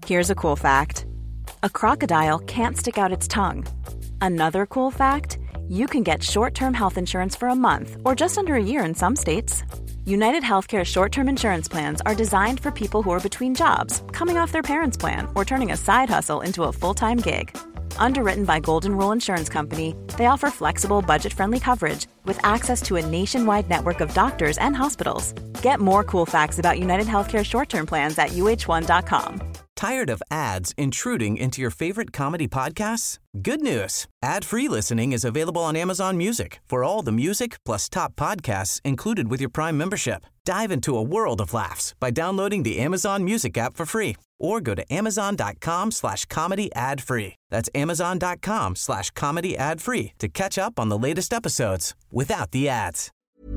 Here's a cool fact. A crocodile can't stick out its tongue. Another cool fact, you can get short-term health insurance for a month or just under a year in some states. United Healthcare short-term insurance plans are designed for people who are between jobs, coming off their parents' plan, or turning a side hustle into a full-time gig. Underwritten by Golden Rule Insurance Company, they offer flexible, budget-friendly coverage with access to a nationwide network of doctors and hospitals. Get more cool facts about United Healthcare short-term plans at uh1.com. Tired of ads intruding into your favorite comedy podcasts? Good news. Ad-free listening is available on Amazon Music for all the music plus top podcasts included with your Prime membership. Dive into a world of laughs by downloading the Amazon Music app for free or go to amazon.com/comedy ad-free. That's amazon.com/comedy ad-free to catch up on the latest episodes without the ads.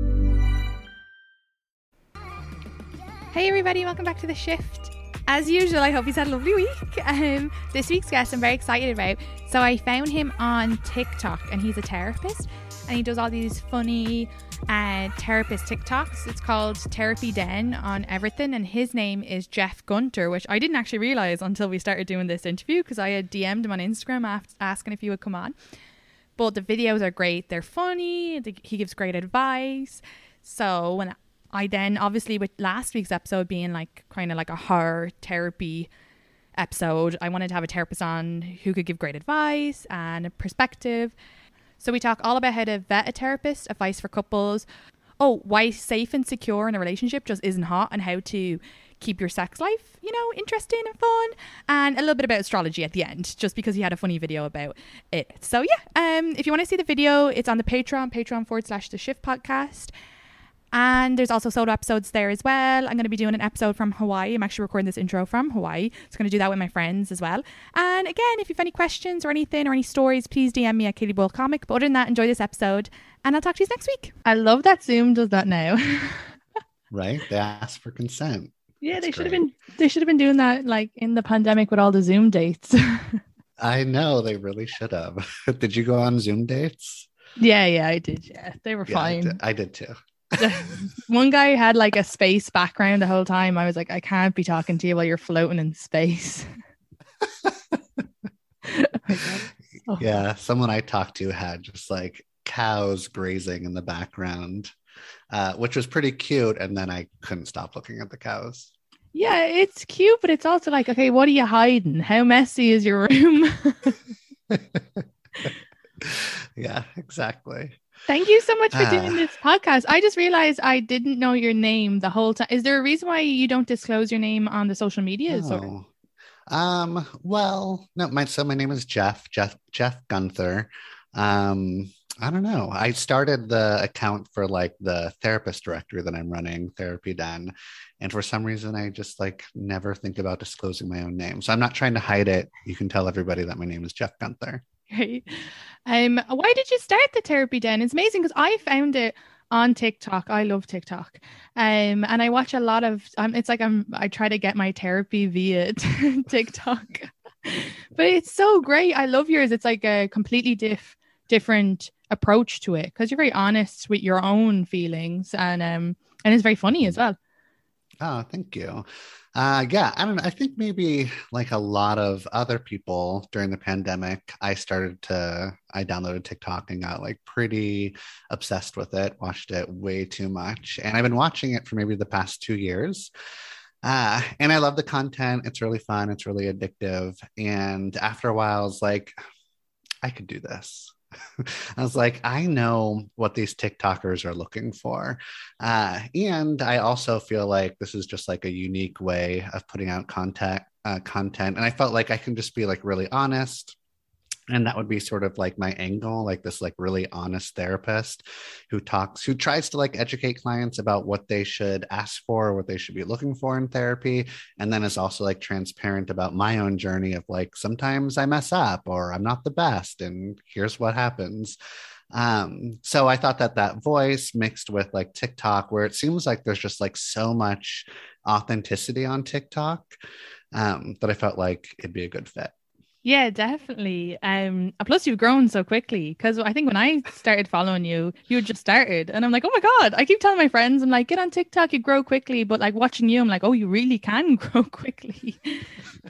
Hey everybody, welcome back to The Shift. As usual, I hope he's had a lovely week. This week's guest I'm very excited about. So I found him on TikTok and he's a therapist and he does all these funny therapist TikToks. It's called Therapy Den on everything and his name is Jeff Gunter, which I didn't actually realise until we started doing this interview because I had DM'd him on Instagram asking if he would come on. But the videos are great. They're funny. He gives great advice. So when I then, obviously with last week's episode being like kind of like a horror therapy episode, I wanted to have a therapist on who could give great advice and a perspective. So we talk all about how to vet a therapist, advice for couples, why safe and secure in a relationship just isn't hot, and how to keep your sex life, interesting and fun, and a little bit about astrology at the end, just because he had a funny video about it. So yeah, if you want to see the video, it's on the Patreon.com/The Shift Podcast. And there's also solo episodes there as well. I'm going to be doing an episode from Hawaii. I'm actually recording this intro from Hawaii. So I'm going to do that with my friends as well. And again, if you have any questions or anything or any stories, please DM me at Katie Boyle Comic. But other than that, enjoy this episode and I'll talk to you next week. I love that Zoom does that now. Right? They ask for consent. Yeah, they should have been doing that like in the pandemic with all the Zoom dates. I know, they really should have. Did you go on Zoom dates? Yeah, I did. Yeah, they were fine. I did too. One guy had like a space background the whole time. I was like, I can't be talking to you while you're floating in space. Yeah, someone I talked to had just like cows grazing in the background, which was pretty cute. And then I couldn't stop looking at the cows. Yeah, it's cute, but it's also like, okay, what are you hiding? How messy is your room? Yeah, exactly. Thank you so much for doing this podcast. I just realized I didn't know your name the whole time. Is there a reason why you don't disclose your name on the social medias? No. Well, no, my name is Jeff Gunther. I don't know. I started the account for like the therapist directory that I'm running, Therapy Den. And for some reason, I just like never think about disclosing my own name. So I'm not trying to hide it. You can tell everybody that my name is Jeff Gunther. Right. Why did you start the Therapy Den? It's amazing because I found it on TikTok. I love TikTok. And I watch a lot of, it's like I try to get my therapy via TikTok. But it's so great. I love yours. It's like a completely different approach to it because you're very honest with your own feelings and it's very funny as well. Oh, thank you. Yeah, I don't know. I think maybe like a lot of other people during the pandemic, I downloaded TikTok and got like pretty obsessed with it, watched it way too much. And I've been watching it for maybe the past 2 years. And I love the content. It's really fun. It's really addictive. And after a while, I was like, I could do this. I was like, I know what these TikTokers are looking for. And I also feel like this is just like a unique way of putting out content. And I felt like I can just be like really honest. And that would be sort of like my angle, like this like really honest therapist who tries to like educate clients about what they should ask for, what they should be looking for in therapy. And then is also like transparent about my own journey of like, sometimes I mess up or I'm not the best and here's what happens. So I thought that voice mixed with like TikTok, where it seems like there's just like so much authenticity on TikTok, that I felt like it'd be a good fit. Yeah, definitely. Plus you've grown so quickly because I think when I started following you, you had just started and I'm like, oh my God, I keep telling my friends, I'm like, get on TikTok, you grow quickly. But like watching you, I'm like, oh, you really can grow quickly.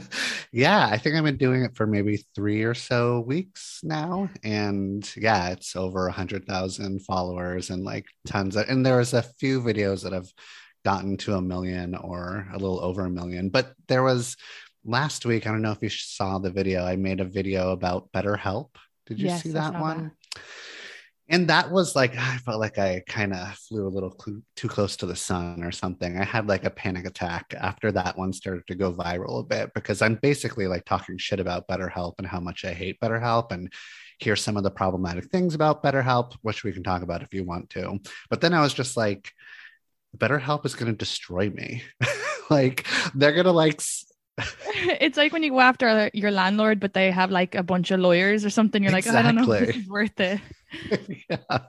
Yeah, I think I've been doing it for maybe 3 or so weeks now. And yeah, it's over 100,000 followers and like and there's a few videos that have gotten to 1 million or a little over 1 million. But there was last week, I don't know if you saw the video, I made a video about BetterHelp. Did you see Yes, I that saw that. one? And that was like, I felt like I kind of flew a little too close to the sun or something. I had like a panic attack after that one started to go viral a bit because I'm basically like talking shit about BetterHelp and how much I hate BetterHelp. And here's some of the problematic things about BetterHelp, which we can talk about if you want to. But then I was just like, BetterHelp is going to destroy me. Like, they're going to like, It's like when you go after your landlord, but they have like a bunch of lawyers or something. You're like, oh, I don't know if this is worth it. Yeah.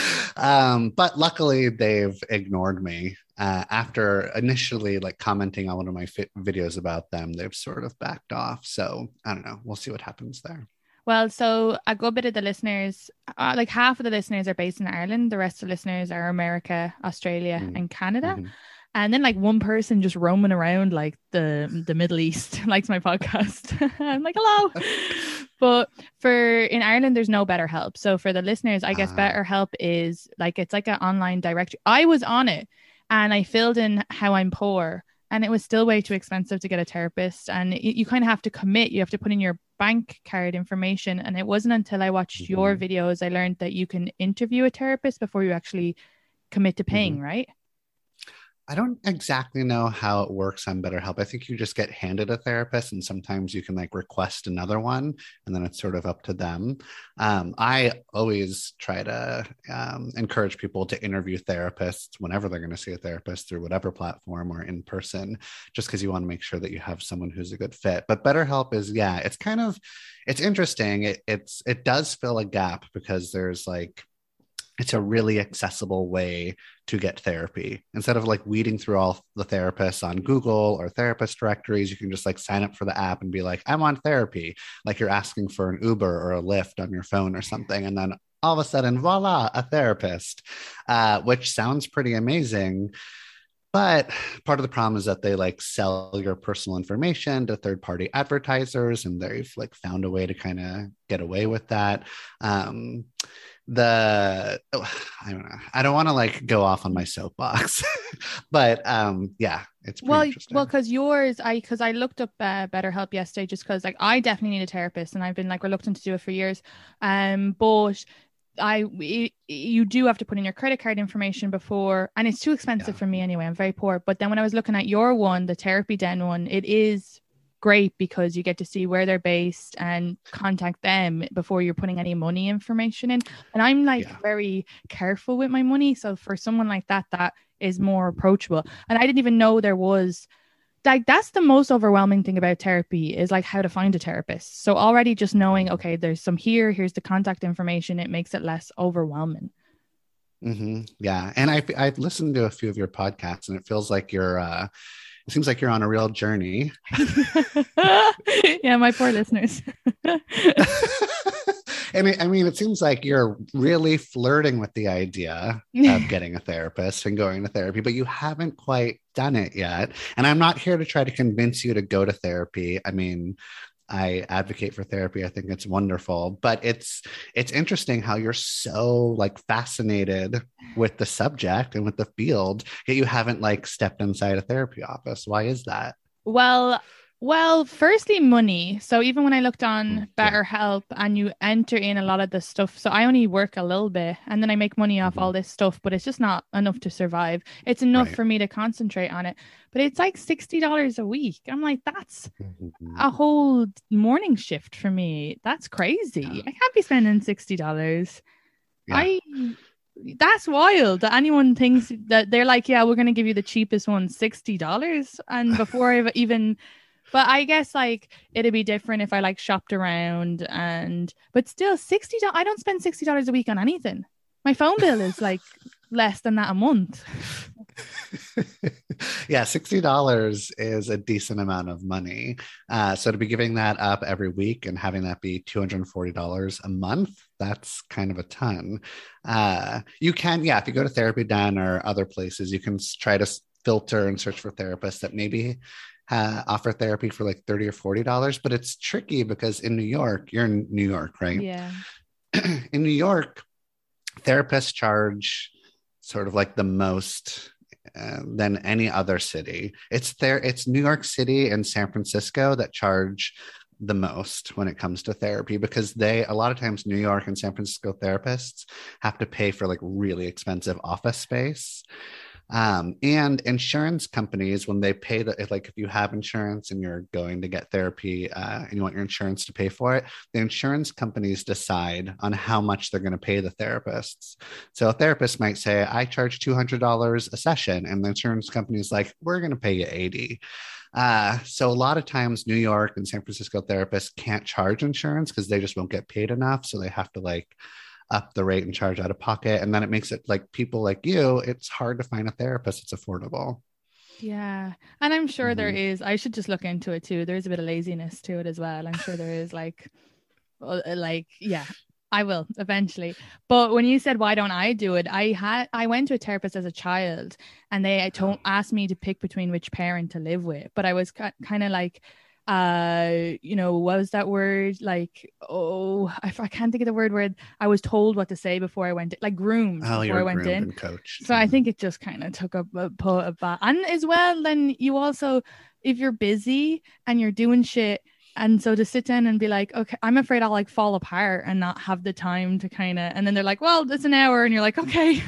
But luckily they've ignored me after initially like commenting on one of my videos about them. They've sort of backed off. So I don't know. We'll see what happens there. Well, so a good bit of the listeners, like half of the listeners are based in Ireland. The rest of the listeners are America, Australia, and Canada. Mm-hmm. And then like one person just roaming around like the Middle East likes my podcast. I'm like, hello. But in Ireland, there's no BetterHelp. So for the listeners, I guess BetterHelp is like, it's like an online directory. I was on it and I filled in how I'm poor and it was still way too expensive to get a therapist. And you kind of have to commit. You have to put in your bank card information. And it wasn't until I watched your videos, I learned that you can interview a therapist before you actually commit to paying, right? I don't exactly know how it works on BetterHelp. I think you just get handed a therapist and sometimes you can like request another one and then it's sort of up to them. I always try to encourage people to interview therapists whenever they're going to see a therapist through whatever platform or in person, just because you want to make sure that you have someone who's a good fit. But BetterHelp is, yeah, it's interesting. It does fill a gap because there's like, it's a really accessible way to get therapy. Instead of like weeding through all the therapists on Google or therapist directories, you can just like sign up for the app and be like, I want therapy. Like you're asking for an Uber or a Lyft on your phone or something. And then all of a sudden, voila, a therapist, which sounds pretty amazing. But part of the problem is that they like sell your personal information to third-party advertisers, and they've like found a way to kind of get away with that. I don't know. I don't want to like go off on my soapbox, but yeah, it's pretty interesting. Well, because I looked up BetterHelp yesterday, just because like I definitely need a therapist, and I've been like reluctant to do it for years. But you do have to put in your credit card information before, and it's too expensive for me anyway. I'm very poor. But then when I was looking at your one, the Therapy Den one, it is great because you get to see where they're based and contact them before you're putting any money information in. And I'm like very careful with my money. So for someone like that is more approachable. And I didn't even know there was like, that's the most overwhelming thing about therapy is like how to find a therapist. So already just knowing, okay, there's some here's the contact information, it makes it less overwhelming. Mm-hmm. Yeah. And I've listened to a few of your podcasts and it feels like it seems like you're on a real journey. Yeah, my poor listeners. And it seems like you're really flirting with the idea of getting a therapist and going to therapy, but you haven't quite done it yet. And I'm not here to try to convince you to go to therapy. I mean, I advocate for therapy. I think it's wonderful, but it's interesting how you're so like fascinated with the subject and with the field, yet you haven't like stepped inside a therapy office. Why is that? Well, firstly, money. So even when I looked on BetterHelp and you enter in a lot of the stuff, so I only work a little bit and then I make money off all this stuff, but it's just not enough to survive. It's enough for me to concentrate on it, but it's like $60 a week. I'm like, that's a whole morning shift for me. That's crazy. I can't be spending $60. That's wild that anyone thinks that they're like, yeah, we're going to give you the cheapest one, $60. And before I've even... But I guess like it'd be different if I like shopped around but still $60. I don't spend $60 a week on anything. My phone bill is like less than that a month. Yeah, $60 is a decent amount of money. So to be giving that up every week and having that be $240 a month, that's kind of a ton. You can, if you go to Therapy Den or other places, you can try to filter and search for therapists that maybe offer therapy for like $30 or $40, but it's tricky because in New York, you're in New York, right? Yeah. In New York, therapists charge sort of like the most than any other city. It's New York City and San Francisco that charge the most when it comes to therapy, because a lot of times New York and San Francisco therapists have to pay for like really expensive office space. And insurance companies, when they pay like if you have insurance and you're going to get therapy and you want your insurance to pay for it, the insurance companies decide on how much they're going to pay the therapists. So a therapist might say, I charge $200 a session. And the insurance company is like, we're going to pay you $80. So a lot of times New York and San Francisco therapists can't charge insurance because they just won't get paid enough. So they have to like up the rate and charge out of pocket. And then it makes it like people like you, it's hard to find a therapist that's affordable. Yeah. And I'm sure there is, I should just look into it too. There's a bit of laziness to it as well. I'm sure there is yeah, I will eventually. But when you said, why don't I do it? I went to a therapist as a child and they asked me to pick between which parent to live with. But I was kind of like, what was that word? Like, I can't think of the word I was told what to say before I went in, like groomed before I went in. Coached. So I think it just kind of took a back. And as well, then you also, if you're busy and you're doing shit, and so to sit down and be like, okay, I'm afraid I'll like fall apart and not have the time to and then they're like, well, it's an hour. And you're like, okay.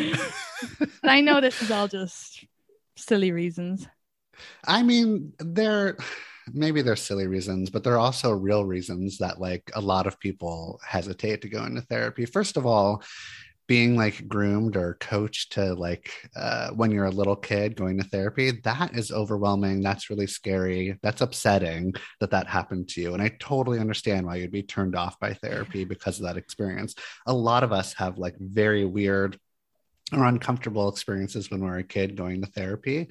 I know this is all just silly reasons. I mean, maybe they're silly reasons, but there are also real reasons that like a lot of people hesitate to go into therapy. First of all, being like groomed or coached to like when you're a little kid going to therapy, that is overwhelming. That's really scary. That's upsetting that happened to you. And I totally understand why you'd be turned off by therapy because of that experience. A lot of us have like very weird or uncomfortable experiences when we're a kid going to therapy.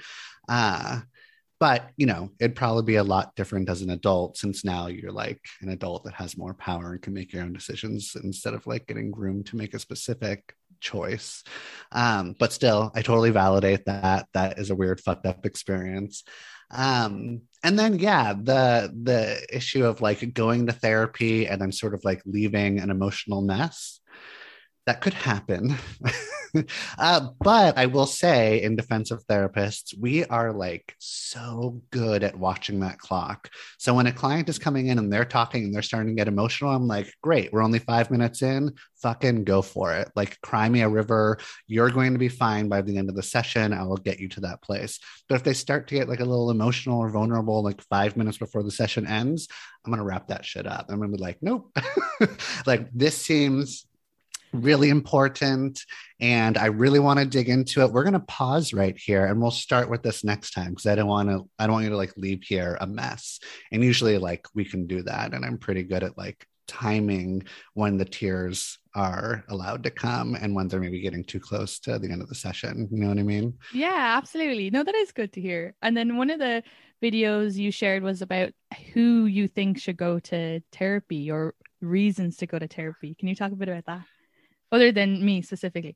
But, it'd probably be a lot different as an adult, since now you're like an adult that has more power and can make your own decisions instead of like getting groomed to make a specific choice. But still, I totally validate that. That is a weird, fucked up experience. And then, yeah, the issue of like going to therapy and then sort of like leaving an emotional mess, that could happen. But I will say, in defense of therapists, we are like so good at watching that clock. So when a client is coming in and they're talking and they're starting to get emotional, I'm like, great, we're only 5 minutes in, fucking go for it. Like, cry me a river. You're going to be fine by the end of the session. I will get you to that place. But if they start to get like a little emotional or vulnerable, like 5 minutes before the session ends, I'm going to wrap that shit up. I'm going to be like, nope. Like, this seems really important and I really want to dig into it. We're going to pause right here and we'll start with this next time because I don't want you to like leave here a mess. And usually like we can do that. And I'm pretty good at like timing when the tears are allowed to come and when they're maybe getting too close to the end of the session. You know what I mean? Yeah, absolutely. No, that is good to hear. And then one of the videos you shared was about who you think should go to therapy or reasons to go to therapy. Can you talk a bit about that? Other than me specifically.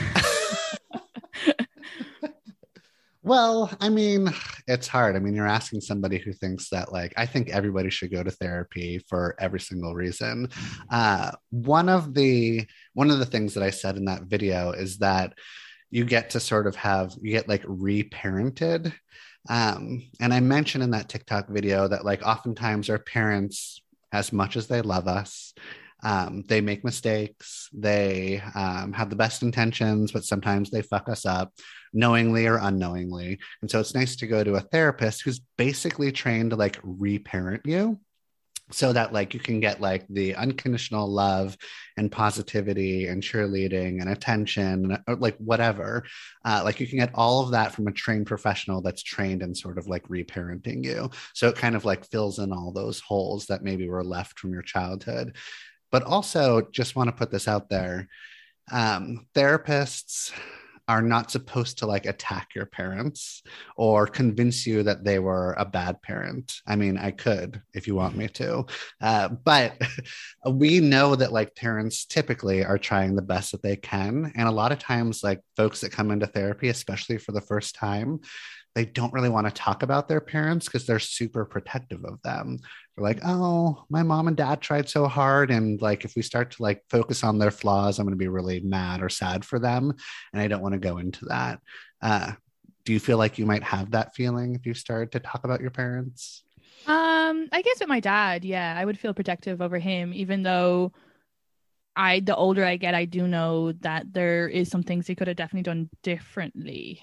Well, I mean, it's hard. I mean, you're asking somebody who thinks that like, I think everybody should go to therapy for every single reason. One of the things that I said in that video is that you get to sort of like reparented. And I mentioned in that TikTok video that like oftentimes our parents, as much as they love us, they make mistakes. They have the best intentions, but sometimes they fuck us up knowingly or unknowingly. And so it's nice to go to a therapist who's basically trained to like reparent you so that like you can get like the unconditional love and positivity and cheerleading and attention or like whatever. Like you can get all of that from a trained professional that's trained in sort of like reparenting you. So it kind of like fills in all those holes that maybe were left from your childhood. But also just want to put this out there. Therapists are not supposed to like attack your parents or convince you that they were a bad parent. I mean, I could if you want me to, but we know that like parents typically are trying the best that they can. And a lot of times like folks that come into therapy, especially for the first time, they don't really want to talk about their parents because they're super protective of them. They're like, oh, my mom and dad tried so hard. And like, if we start to like focus on their flaws, I'm going to be really mad or sad for them. And I don't want to go into that. Do you feel like you might have that feeling if you started to talk about your parents? I guess with my dad, yeah, I would feel protective over him, even though the older I get, I do know that there is some things he could have definitely done differently.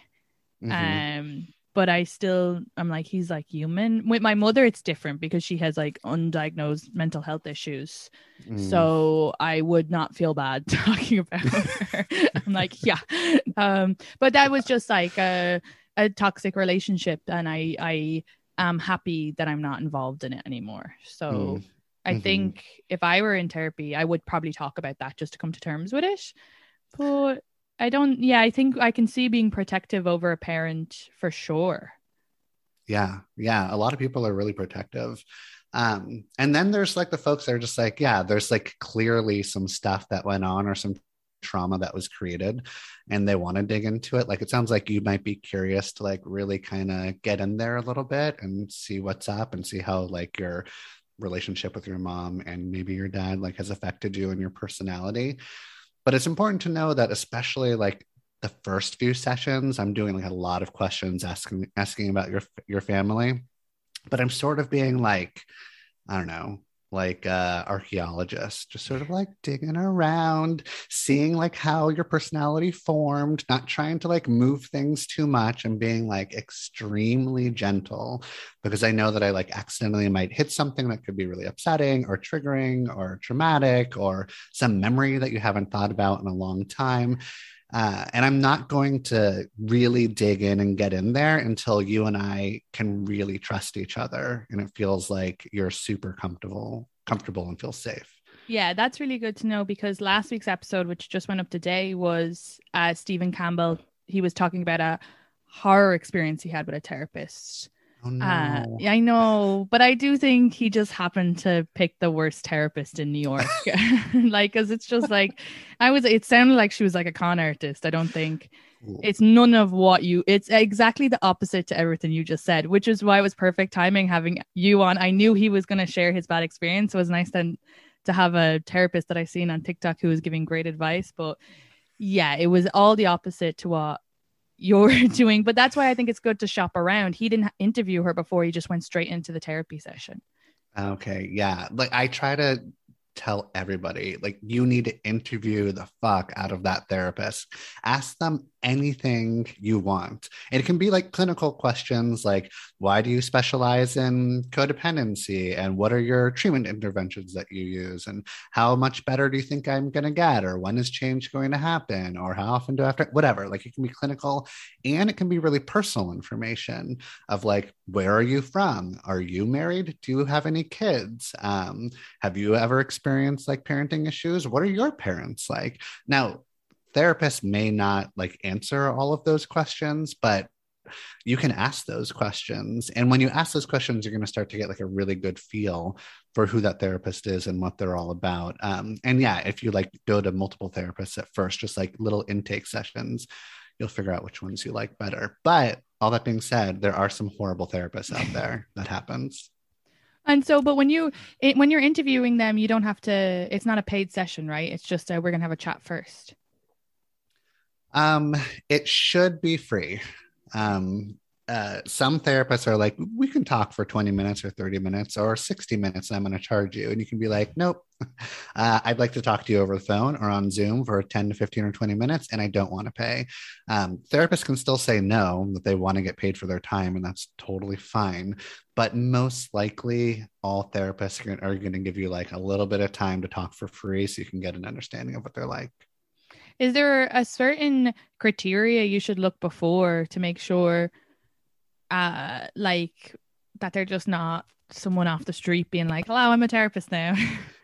But I'm like, he's like human. With my mother, it's different because she has like undiagnosed mental health issues. So I would not feel bad talking about her. I'm like, yeah. But that was just like a toxic relationship. And I am happy that I'm not involved in it anymore. So I think if I were in therapy, I would probably talk about that just to come to terms with it. But I think I can see being protective over a parent for sure. Yeah. A lot of people are really protective. And then there's like the folks that are just like, yeah, there's like clearly some stuff that went on or some trauma that was created and they want to dig into it. Like, it sounds like you might be curious to like really kind of get in there a little bit and see what's up and see how like your relationship with your mom and maybe your dad like has affected you and your personality. But it's important to know that especially like the first few sessions, I'm doing like a lot of questions asking about your family, but I'm sort of being like, I don't know, like archaeologist, just sort of like digging around, seeing like how your personality formed, not trying to like move things too much and being like extremely gentle, because I know that I like accidentally might hit something that could be really upsetting or triggering or traumatic or some memory that you haven't thought about in a long time. And I'm not going to really dig in and get in there until you and I can really trust each other. And it feels like you're super comfortable and feel safe. Yeah, that's really good to know, because last week's episode, which just went up today, was Stephen Campbell. He was talking about a horror experience he had with a therapist. Oh, no. Yeah, I know, but I do think he just happened to pick the worst therapist in New York. Like, because it's just like, it sounded like she was like a con artist. I don't think it's none of it's exactly the opposite to everything you just said, which is why it was perfect timing having you on. I knew he was going to share his bad experience. So it was nice then to have a therapist that I seen on TikTok who was giving great advice. But yeah, it was all the opposite to what you're doing. But that's why I think it's good to shop around. He didn't interview her before. He just went straight into the therapy session. Okay. Yeah. Like, I try to tell everybody, like, you need to interview the fuck out of that therapist. Ask them anything you want. And it can be like clinical questions like, why do you specialize in codependency? And what are your treatment interventions that you use? And how much better do you think I'm going to get? Or when is change going to happen? Or how often do I have to, whatever. Like, it can be clinical and it can be really personal information of like, where are you from? Are you married? Do you have any kids? Have you ever experienced like parenting issues? What are your parents like? Now, therapists may not like answer all of those questions, but you can ask those questions. And when you ask those questions, you're going to start to get like a really good feel for who that therapist is and what they're all about. And yeah, if you like go to multiple therapists at first, just like little intake sessions, you'll figure out which ones you like better. But all that being said, there are some horrible therapists out there. That happens. And so, but when you're interviewing them, you don't have to, it's not a paid session, right? It's just, we're going to have a chat first. It should be free. Some therapists are like, we can talk for 20 minutes or 30 minutes or 60 minutes and I'm going to charge you. And you can be like, nope, I'd like to talk to you over the phone or on Zoom for 10 to 15 or 20 minutes. And I don't want to pay. Therapists can still say no, that they want to get paid for their time. And that's totally fine. But most likely all therapists are going to give you like a little bit of time to talk for free so you can get an understanding of what they're like. Is there a certain criteria you should look before to make sure like that they're just not someone off the street being like, hello, I'm a therapist now?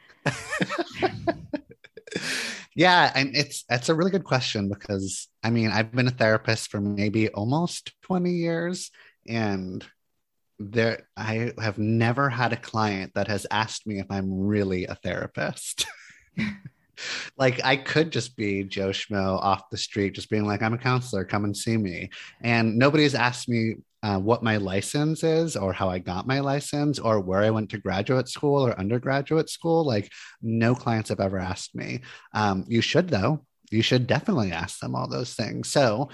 Yeah, and that's a really good question because I mean, I've been a therapist for maybe almost 20 years and I have never had a client that has asked me if I'm really a therapist. Like, I could just be Joe Schmo off the street, just being like, I'm a counselor, come and see me. And nobody's asked me what my license is or how I got my license or where I went to graduate school or undergraduate school. Like no clients have ever asked me. You should though. You should definitely ask them all those things. So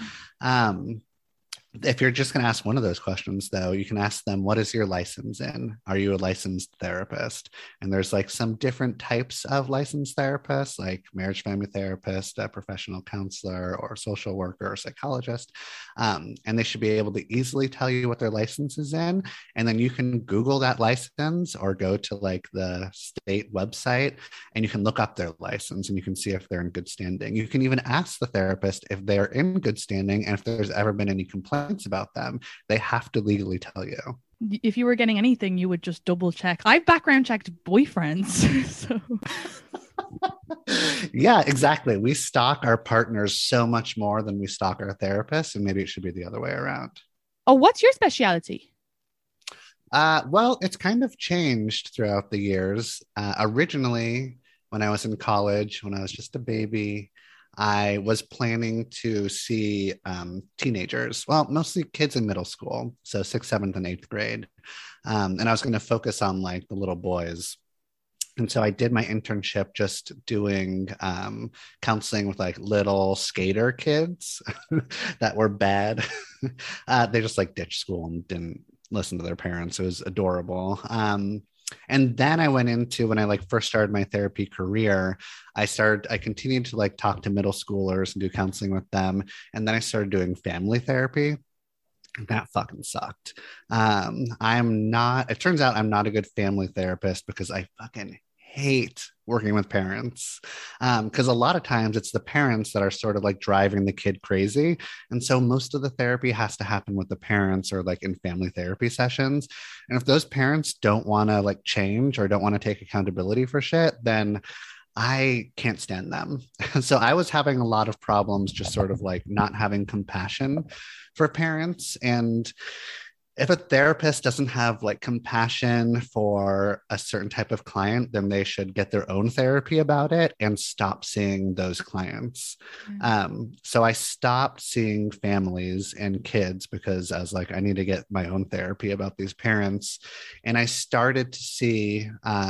if you're just going to ask one of those questions, though, you can ask them, what is your license in? Are you a licensed therapist? And there's like some different types of licensed therapists, like marriage family therapist, a professional counselor, or social worker or psychologist. And they should be able to easily tell you what their license is in. And then you can Google that license or go to like the state website and you can look up their license and you can see if they're in good standing. You can even ask the therapist if they're in good standing and if there's ever been any complaints about them. They have to legally tell you. If you were getting anything, you would just double check. I've background checked boyfriends. So yeah, exactly. We stalk our partners so much more than we stalk our therapists, and maybe it should be the other way around. Oh, what's your specialty? Well, it's kind of changed throughout the years. Originally, when I was in college, when I was just a baby, I was planning to see teenagers, well, mostly kids in middle school, so 6th, 7th, and 8th grade. And I was going to focus on like the little boys. And so I did my internship just doing counseling with like little skater kids that were bad. They just like ditched school and didn't listen to their parents. It was adorable. And then I went into, when I like first started my therapy career, I continued to like talk to middle schoolers and do counseling with them. And then I started doing family therapy. That fucking sucked. It turns out I'm not a good family therapist because I fucking hate working with parents. Because a lot of times it's the parents that are sort of like driving the kid crazy. And so most of the therapy has to happen with the parents or like in family therapy sessions. And if those parents don't want to like change or don't want to take accountability for shit, then I can't stand them. So I was having a lot of problems just sort of like not having compassion for parents. And if a therapist doesn't have like compassion for a certain type of client, then they should get their own therapy about it and stop seeing those clients. So I stopped seeing families and kids because I was like, I need to get my own therapy about these parents. And I started to see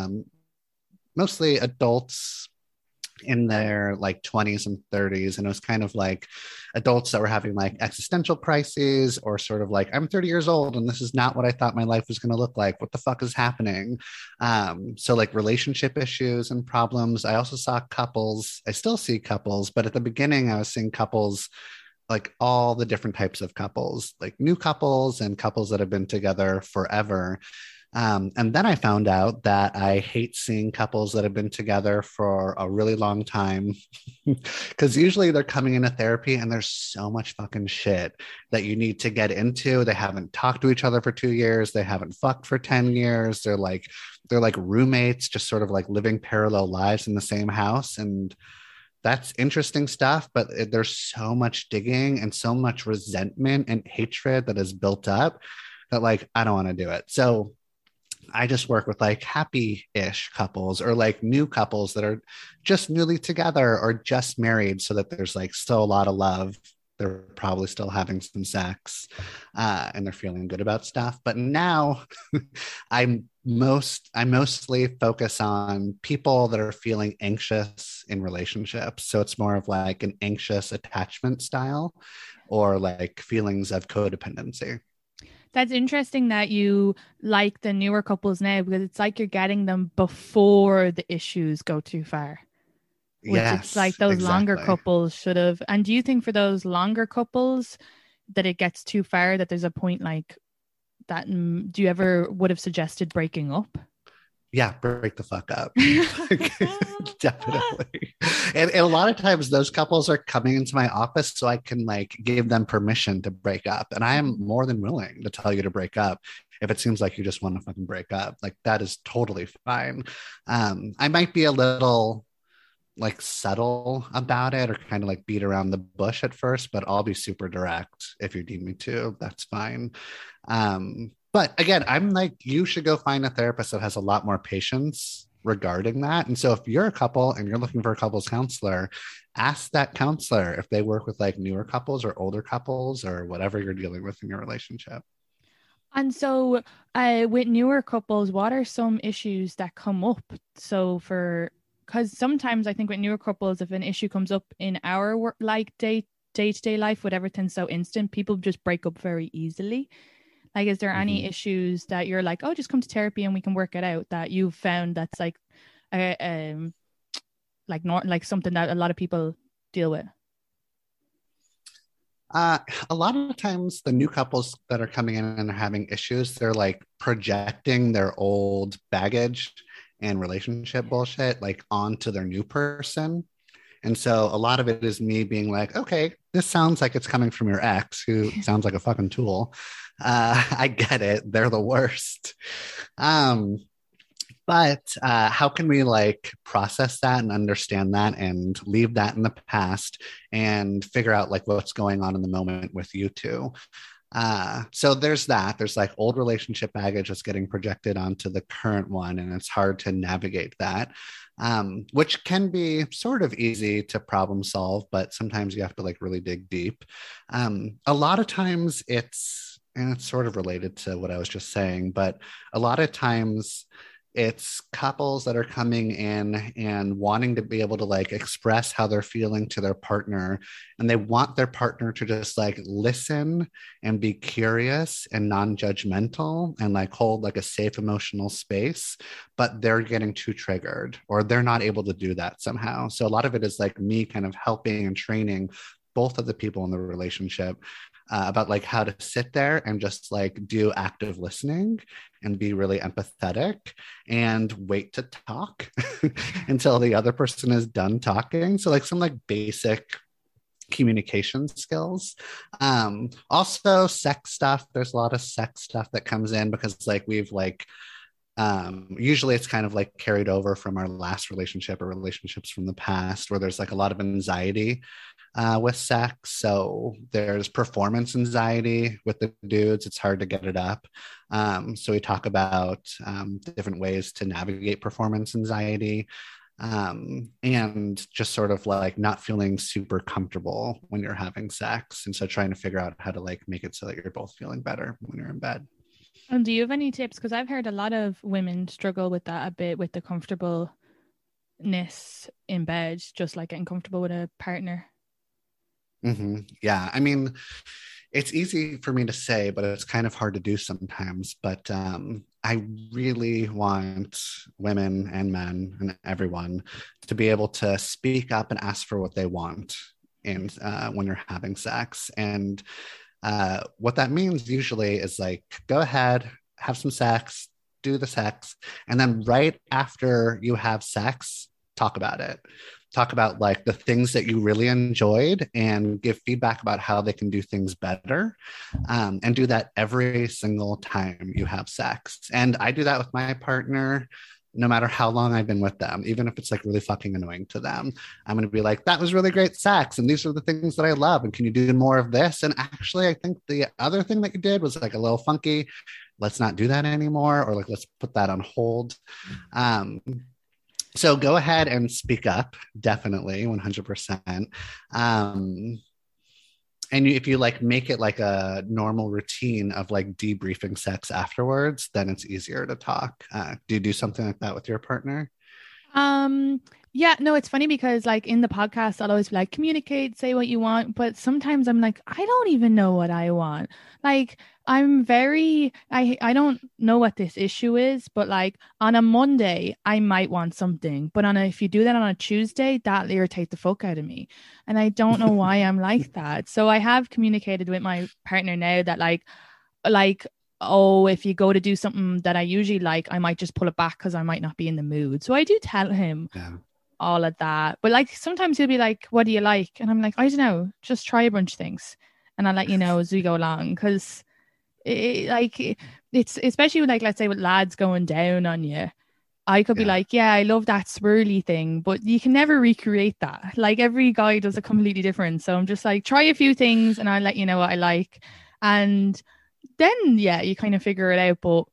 mostly adults in their like 20s and 30s. And it was kind of like adults that were having like existential crises or sort of like, I'm 30 years old and this is not what I thought my life was going to look like. What the fuck is happening? So like relationship issues and problems. I also saw couples. I still see couples, but at the beginning I was seeing couples, like all the different types of couples, like new couples and couples that have been together forever. And then I found out that I hate seeing couples that have been together for a really long time because usually they're coming into therapy and there's so much fucking shit that you need to get into. They haven't talked to each other for 2 years. They haven't fucked for 10 years. They're like roommates, just sort of like living parallel lives in the same house. And that's interesting stuff, but there's so much digging and so much resentment and hatred that is built up that like, I don't want to do it. So I just work with like happy-ish couples or like new couples that are just newly together or just married so that there's like still a lot of love. They're probably still having some sex and they're feeling good about stuff. But now I mostly focus on people that are feeling anxious in relationships. So it's more of like an anxious attachment style or like feelings of codependency. That's interesting that you like the newer couples now because it's like you're getting them before the issues go too far. Yes, it's like those longer couples should have. And do you think for those longer couples that it gets too far, that there's a point like that? Do you ever would have suggested breaking up? Yeah, break the fuck up. Definitely. And a lot of times those couples are coming into my office so I can like give them permission to break up. And I am more than willing to tell you to break up if it seems like you just want to fucking break up. Like that is totally fine. I might be a little like subtle about it or kind of like beat around the bush at first, but I'll be super direct if you need me to. That's fine. But again, I'm like, you should go find a therapist that has a lot more patience regarding that. And so if you're a couple and you're looking for a couples counselor, ask that counselor if they work with like newer couples or older couples or whatever you're dealing with in your relationship. And so with newer couples, what are some issues that come up? So because sometimes I think with newer couples, if an issue comes up in our work, like day-to-day life, whatever everything's so instant, people just break up very easily. Like, is there any issues that you're like, oh, just come to therapy and we can work it out, that you've found that's like like something that a lot of people deal with? A lot of times the new couples that are coming in and are having issues, they're like projecting their old baggage and relationship bullshit like onto their new person. And so a lot of it is me being like, okay, this sounds like it's coming from your ex, who sounds like a fucking tool. I get it. They're the worst. But how can we like process that and understand that and leave that in the past and figure out like what's going on in the moment with you two? So there's that. There's like old relationship baggage that's getting projected onto the current one, and it's hard to navigate that, which can be sort of easy to problem solve, but sometimes you have to like really dig deep. A lot of times and it's sort of related to what I was just saying, but a lot of times it's couples that are coming in and wanting to be able to like express how they're feeling to their partner, and they want their partner to just like listen and be curious and non-judgmental and like hold like a safe emotional space, but they're getting too triggered or they're not able to do that somehow. So a lot of it is like me kind of helping and training both of the people in the relationship about like how to sit there and just like do active listening and be really empathetic and wait to talk until the other person is done talking. So like some like basic communication skills. Also sex stuff. There's a lot of sex stuff that comes in because like we've like usually it's kind of like carried over from our last relationship or relationships from the past, where there's like a lot of anxiety with sex. So there's performance anxiety with the dudes. It's hard to get it up. So we talk about different ways to navigate performance anxiety, and just sort of like not feeling super comfortable when you're having sex. And so trying to figure out how to like make it so that you're both feeling better when you're in bed. And do you have any tips? Because I've heard a lot of women struggle with that a bit, with the comfortableness in bed, just like getting comfortable with a partner. Yeah, I mean, it's easy for me to say, but it's kind of hard to do sometimes. But I really want women and men and everyone to be able to speak up and ask for what they want in when you're having sex. And what that means usually is like, go ahead, have some sex, do the sex, and then right after you have sex, talk about it. Talk about like the things that you really enjoyed and give feedback about how they can do things better, and do that every single time you have sex. And I do that with my partner no matter how long I've been with them, even if it's like really fucking annoying to them. I'm going to be like, that was really great sex, and these are the things that I love, and can you do more of this? And actually I think the other thing that you did was like a little funky. Let's not do that anymore, or like let's put that on hold. So go ahead and speak up, definitely, 100%. And if you like make it like a normal routine of like debriefing sex afterwards, then it's easier to talk. Do you do something like that with your partner? Yeah, no, it's funny because like in the podcast, I'll always be like, communicate, say what you want. But sometimes I'm like, I don't even know what I want. Like, I don't know what this issue is, but like on a Monday, I might want something. But if you do that on a Tuesday, that'll irritate the fuck out of me. And I don't know why I'm like that. So I have communicated with my partner now that like, oh, if you go to do something that I usually like, I might just pull it back because I might not be in the mood. So I do tell him all of that. But like sometimes he'll be like, what do you like? And I'm like, I don't know, just try a bunch of things and I'll let you know as we go along. Because it's especially with like, let's say with lads going down on you, I could be like, yeah, I love that swirly thing, but you can never recreate that. Like every guy does it completely different. So I'm just like, try a few things and I'll let you know what I like. And then, yeah, you kind of figure it out. But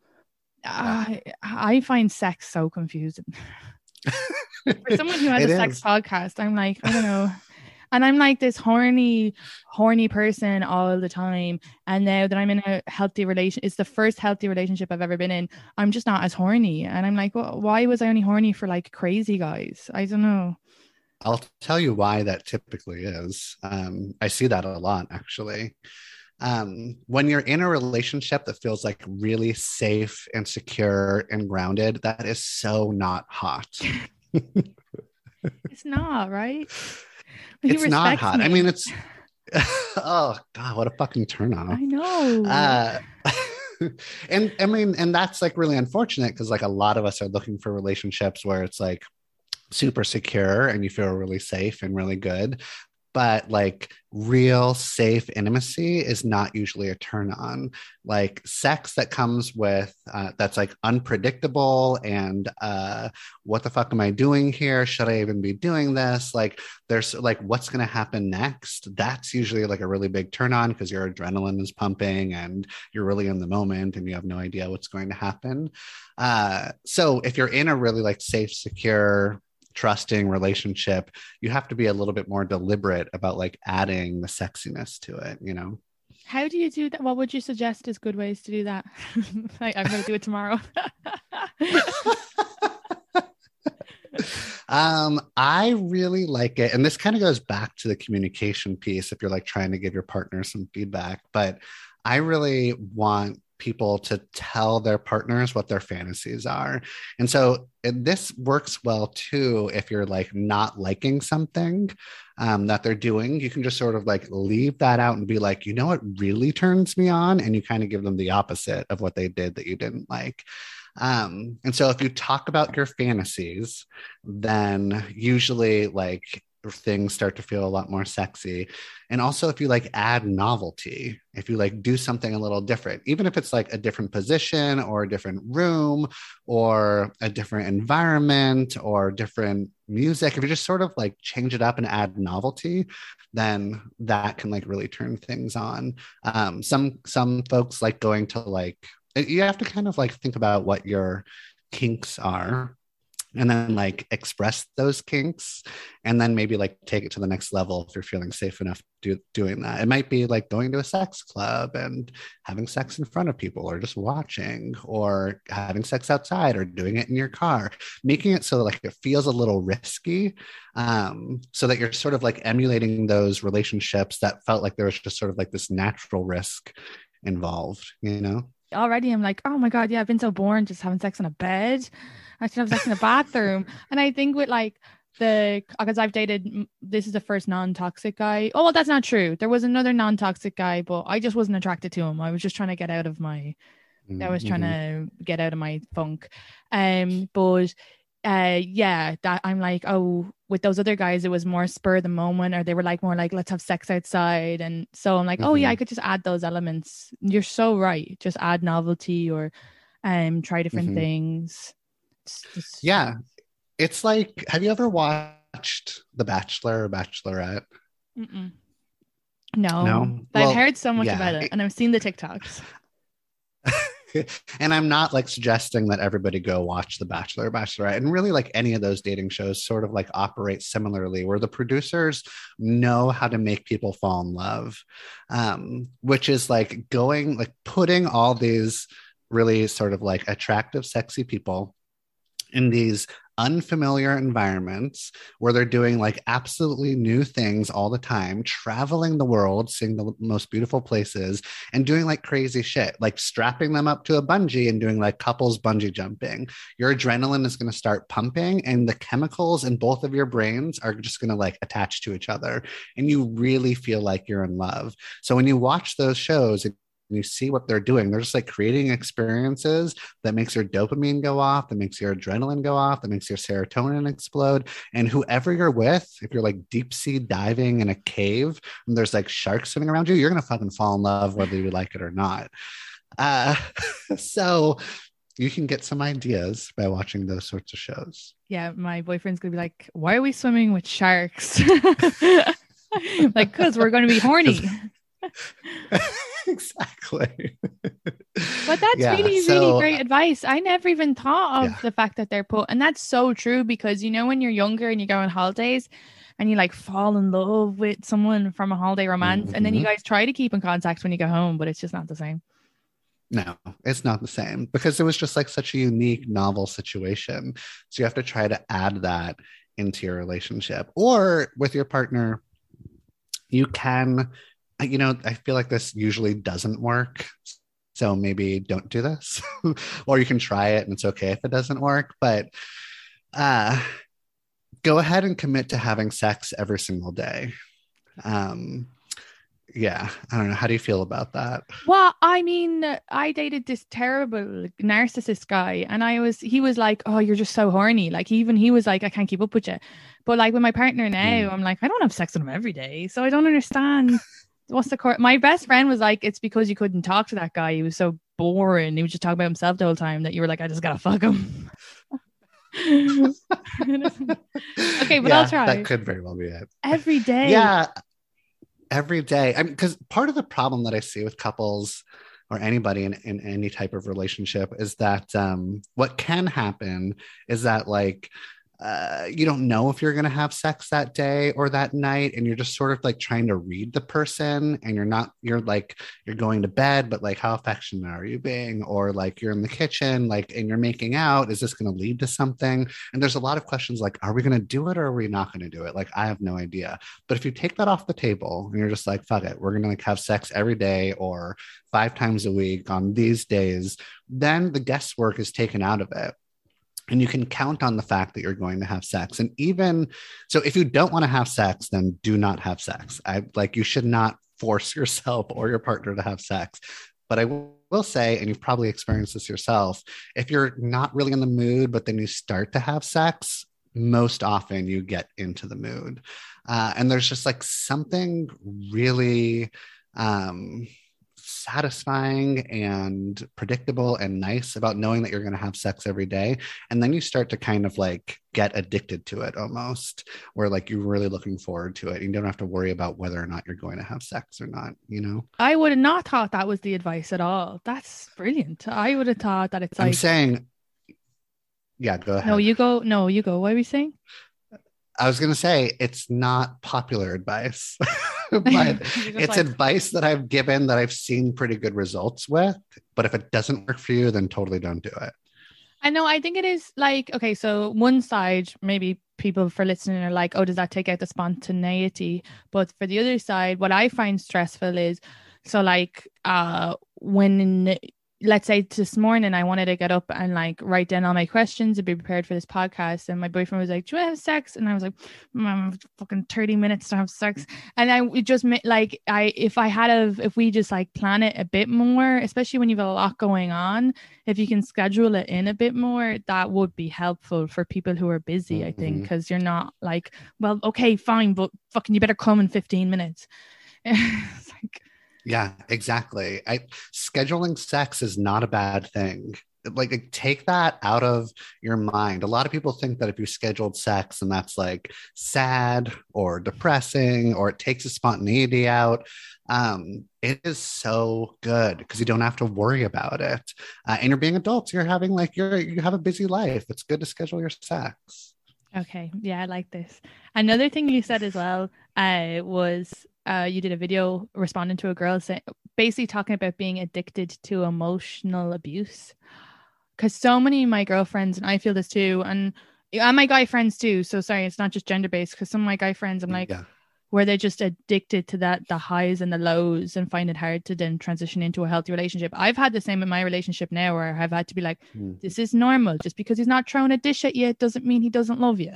I find sex so confusing. For someone who has a sex podcast, I'm like, I don't know. And I'm like this horny person all the time. And now that I'm in a healthy relation, it's the first healthy relationship I've ever been in. I'm just not as horny. And I'm like, well, why was I only horny for like crazy guys? I don't know. I'll tell you why that typically is. I see that a lot, actually. When you're in a relationship that feels like really safe and secure and grounded, that is so not hot. It's not, right? It's not hot. Me. I mean, it's oh God, what a fucking turn on. I know. And I mean, and that's like really unfortunate because like a lot of us are looking for relationships where it's like super secure and you feel really safe and really good. But like real safe intimacy is not usually a turn on. Like sex that comes with that's like unpredictable and what the fuck am I doing here? Should I even be doing this? Like there's like what's going to happen next? That's usually like a really big turn on because your adrenaline is pumping and you're really in the moment and you have no idea what's going to happen. So if you're in a really like safe, secure, trusting relationship, you have to be a little bit more deliberate about like adding the sexiness to it, you know? How do you do that? What would you suggest as good ways to do that? I'm going to do it tomorrow. I really like it. And this kind of goes back to the communication piece if you're like trying to give your partner some feedback, but I really want people to tell their partners what their fantasies are. And so this works well too if you're like not liking something that they're doing. You can just sort of like leave that out and be like, you know what really turns me on? And you kind of give them the opposite of what they did that you didn't like. And so if you talk about your fantasies, then usually like things start to feel a lot more sexy. And also if you like add novelty, if you like do something a little different, even if it's like a different position or a different room or a different environment or different music, if you just sort of like change it up and add novelty, then that can like really turn things on. Some folks like going to like, you have to kind of like think about what your kinks are and then like express those kinks and then maybe like take it to the next level if you're feeling safe enough doing that. It might be like going to a sex club and having sex in front of people or just watching or having sex outside or doing it in your car, making it so that like it feels a little risky, so that you're sort of like emulating those relationships that felt like there was just sort of like this natural risk involved, you know? Already I'm like, oh my God, yeah, I've been so bored just having sex on a bed. I should have sex in a bathroom. And I think with like because I've dated, this is the first non-toxic guy. Oh, well, that's not true. There was another non-toxic guy, but I just wasn't attracted to him. I was just trying to get out of my, funk. Yeah, that I'm like, oh, with those other guys, it was more spur of the moment, or they were like more like, let's have sex outside. And so I'm like, oh yeah, I could just add those elements. You're so right. Just add novelty or try different things. Yeah. It's like, have you ever watched The Bachelor or Bachelorette? No? But I've heard so much about it and I've seen the TikToks. And I'm not like suggesting that everybody go watch The Bachelor or Bachelorette, and really like any of those dating shows sort of like operate similarly, where the producers know how to make people fall in love, which is like putting all these really sort of like attractive, sexy people in these unfamiliar environments where they're doing like absolutely new things all the time, traveling the world, seeing the most beautiful places and doing like crazy shit, like strapping them up to a bungee and doing like couples bungee jumping. Your adrenaline is going to start pumping and the chemicals in both of your brains are just going to like attach to each other. And you really feel like you're in love. So when you watch those shows, and you see what they're doing, they're just like creating experiences that makes your dopamine go off, that makes your adrenaline go off, that makes your serotonin explode. And whoever you're with, if you're like deep sea diving in a cave and there's like sharks swimming around you, you're going to fucking fall in love whether you like it or not. So you can get some ideas by watching those sorts of shows. Yeah, my boyfriend's going to be like, why are we swimming with sharks? Like, because we're going to be horny. Exactly. But that's Yeah. really, really So great advice. I never even thought yeah. of the fact that they're put, and that's so true because when you're younger and you go on holidays and you like fall in love with someone from a holiday romance, and then you Mhm. guys try to keep in contact when you go home, but it's just not the same. No, it's not the same because it was just like such a unique, novel situation. So you have to try to add that into your relationship or with your partner. You can, I feel like this usually doesn't work. So maybe don't do this, or you can try it and it's okay if it doesn't work. But uh, go ahead and commit to having sex every single day. Um, yeah, I don't know. How do you feel about that? Well, I mean, I dated this terrible narcissist guy, and he was like, "Oh, you're just so horny." Like, even he was like, "I can't keep up with you." But like with my partner now, Mm. I'm like, I don't have sex with him every day, so I don't understand what's the court. My best friend was like, "It's because you couldn't talk to that guy. He was so boring. He was just talking about himself the whole time that you were like, I just gotta fuck him." Okay, but I'll Yeah, that try could very well be it. every day. Yeah, every day. I mean, because part of the problem that I see with couples or anybody in any type of relationship is that what can happen is that like you don't know if you're going to have sex that day or that night, and you're just sort of like trying to read the person, and you're going to bed, but like how affectionate are you being, or like you're in the kitchen like and you're making out, is this going to lead to something? And there's a lot of questions like, are we going to do it or are we not going to do it? Like I have no idea. But if you take that off the table and you're just like, fuck it, we're going to like have sex every day or 5 times a week on these days, then the guesswork is taken out of it, and you can count on the fact that you're going to have sex. And even so, if you don't want to have sex, then do not have sex. You should not force yourself or your partner to have sex. But I will say, and you've probably experienced this yourself, if you're not really in the mood, but then you start to have sex, most often you get into the mood. And there's just like something really satisfying and predictable and nice about knowing that you're going to have sex every day. And then you start to kind of like get addicted to it almost, where like you're really looking forward to it. You don't have to worry about whether or not you're going to have sex or not, you know? I would have not thought that was the advice at all. That's brilliant. I would have thought that it's I'm like, saying, yeah, go no, ahead. you go. No, you go. What are we saying? I was going to say it's not popular advice, but You're just it's like, advice that I've given that I've seen pretty good results with. But if it doesn't work for you, then totally don't do it. I know. I think it is like, okay, so one side, maybe people for listening are like, oh, does that take out the spontaneity? But for the other side, what I find stressful is, so like, when let's say this morning I wanted to get up and like write down all my questions and be prepared for this podcast, and my boyfriend was like, do you want to have sex? And I was like, fucking 30 minutes to have sex. And it just like if we just like plan it a bit more, especially when you have a lot going on, if you can schedule it in a bit more, that would be helpful for people who are busy, I think, because you're not like, well, okay, fine, but fucking you better come in 15 minutes. It's like, Yeah, exactly. Scheduling sex is not a bad thing. Like take that out of your mind. A lot of people think that if you scheduled sex and that's like sad or depressing or it takes the spontaneity out, it is so good because you don't have to worry about it. And you're being adults. You're having like you have a busy life. It's good to schedule your sex. okay, yeah, I like this. Another thing you said as well was you did a video responding to a girl basically talking about being addicted to emotional abuse. Because so many of my girlfriends, and I feel this too, and my guy friends too. So sorry, it's not just gender based. Because some of my guy friends, I'm like, Yeah. where they're just addicted to the highs and the lows, and find it hard to then transition into a healthy relationship. I've had the same in my relationship now, where I've had to be like, this is normal. Just because he's not throwing a dish at you doesn't mean he doesn't love you.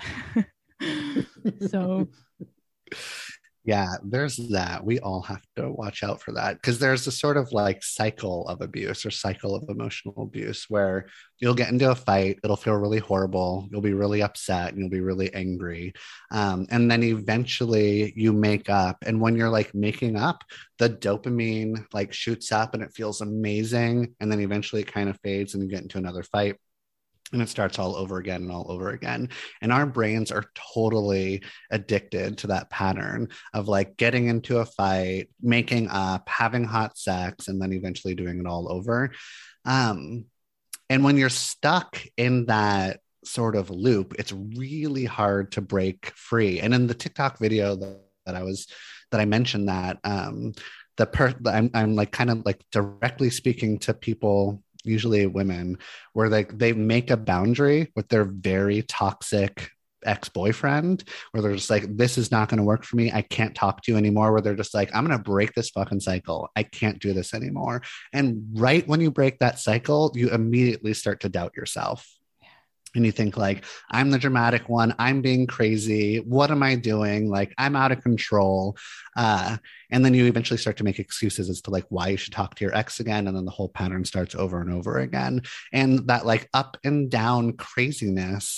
So Yeah, there's that. We all have to watch out for that because there's a sort of like cycle of abuse or cycle of emotional abuse where you'll get into a fight, it'll feel really horrible, you'll be really upset, and you'll be really angry. And then eventually you make up. And when you're like making up, the dopamine like shoots up and it feels amazing. And then eventually it kind of fades and you get into another fight. And it starts all over again and all over again. And our brains are totally addicted to that pattern of like getting into a fight, making up, having hot sex, and then eventually doing it all over. And when you're stuck in that sort of loop, it's really hard to break free. And in the TikTok video that I mentioned that I'm like kind of like directly speaking to people, usually women, where they make a boundary with their very toxic ex-boyfriend, where they're just like, this is not going to work for me. I can't talk to you anymore. Where they're just like, I'm going to break this fucking cycle. I can't do this anymore. And right when you break that cycle, you immediately start to doubt yourself. And you think like, I'm the dramatic one. I'm being crazy. What am I doing? Like, I'm out of control. And then you eventually start to make excuses as to like why you should talk to your ex again. And then the whole pattern starts over and over again. And that like up and down craziness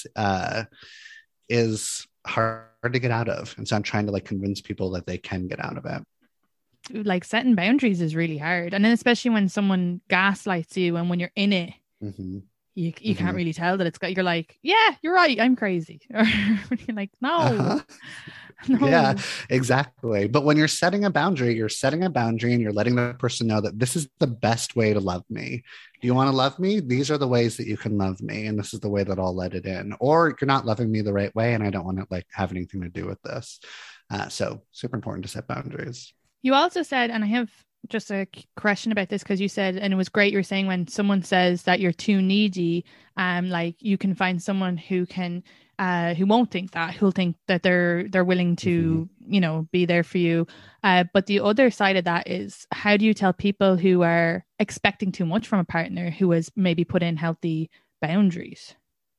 is hard to get out of. And so I'm trying to like convince people that they can get out of it. Like setting boundaries is really hard. And then especially when someone gaslights you and when you're in it, you can't really tell that you're like, yeah, you're right, I'm crazy. Or you're like, no. No. Yeah, exactly. But when you're setting a boundary and you're letting the person know that this is the best way to love me. Do you want to love me? These are the ways that you can love me. And this is the way that I'll let it in. Or you're not loving me the right way. And I don't want to like have anything to do with this. So super important to set boundaries. You also said, and I have just a question about this, because you said, and it was great, you were saying when someone says that you're too needy, like you can find someone who can who won't think that, who'll think that they're willing to you know, be there for you, but the other side of that is, how do you tell people who are expecting too much from a partner who has maybe put in healthy boundaries?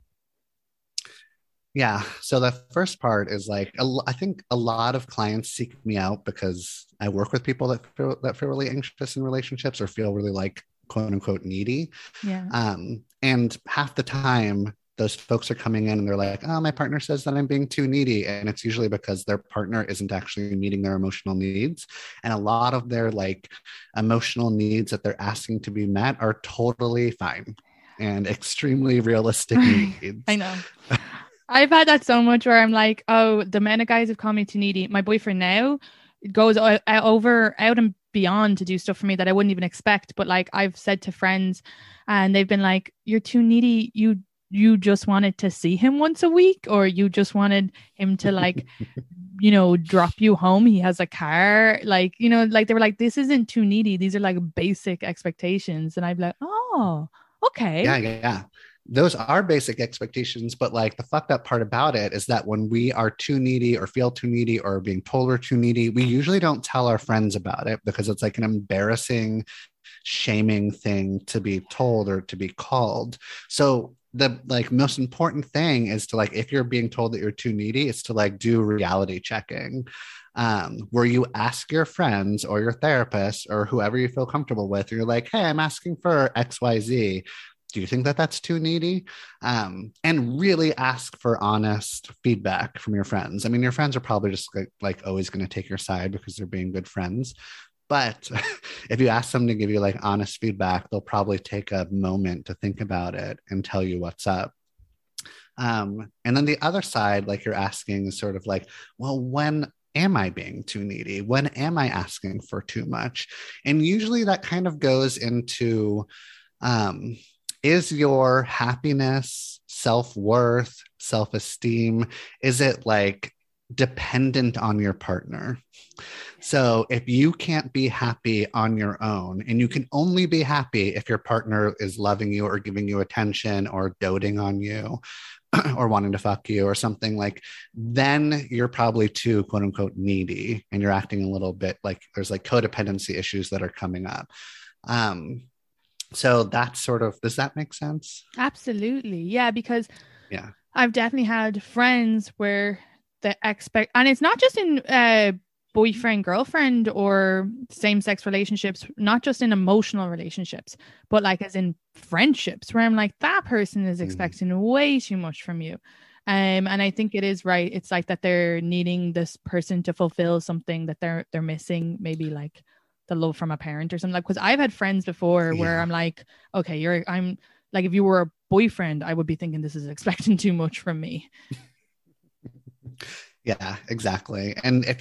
Yeah. So the first part is like, I think a lot of clients seek me out because I work with people that feel really anxious in relationships or feel really like quote unquote needy. Yeah. And half the time those folks are coming in and they're like, oh, my partner says that I'm being too needy. And it's usually because their partner isn't actually meeting their emotional needs. And a lot of their like emotional needs that they're asking to be met are totally fine and extremely realistic needs. I know. I've had that so much where I'm like, oh, the men of guys have called me too needy. My boyfriend now goes out and beyond to do stuff for me that I wouldn't even expect. But like I've said to friends and they've been like, you're too needy. You just wanted to see him once a week, or you just wanted him to like, you know, drop you home. He has a car. Like, you know, like they were like, this isn't too needy. These are like basic expectations. And I'd be like, oh, okay. Yeah. Those are basic expectations, but like the fucked up part about it is that when we are too needy or feel too needy or being told we're too needy, we usually don't tell our friends about it because it's like an embarrassing, shaming thing to be told or to be called. So the like most important thing is to like, if you're being told that you're too needy, it's to like do reality checking. Where you ask your friends or your therapist or whoever you feel comfortable with, you're like, hey, I'm asking for XYZ. Do you think that that's too needy? And really ask for honest feedback from your friends. I mean, your friends are probably just like always going to take your side because they're being good friends. But if you ask them to give you like honest feedback, they'll probably take a moment to think about it and tell you what's up. And then the other side, like you're asking, is sort of like, well, when am I being too needy? When am I asking for too much? And usually that kind of goes into, is your happiness, self-worth, self-esteem, is it like dependent on your partner? So if you can't be happy on your own, and you can only be happy if your partner is loving you or giving you attention or doting on you or wanting to fuck you or something, like, then you're probably too quote unquote needy and you're acting a little bit like there's like codependency issues that are coming up. So that's sort of, does that make sense? Absolutely. Yeah, because I've definitely had friends where the and it's not just in boyfriend, girlfriend or same-sex relationships, not just in emotional relationships, but like as in friendships, where I'm like, that person is expecting way too much from you. And I think it is right. It's like that they're needing this person to fulfill something that they're missing, maybe like the love from a parent or something. Like, because I've had friends before where I'm like, okay, I'm like, if you were boyfriend, I would be thinking this is expecting too much from me. Yeah, exactly. And if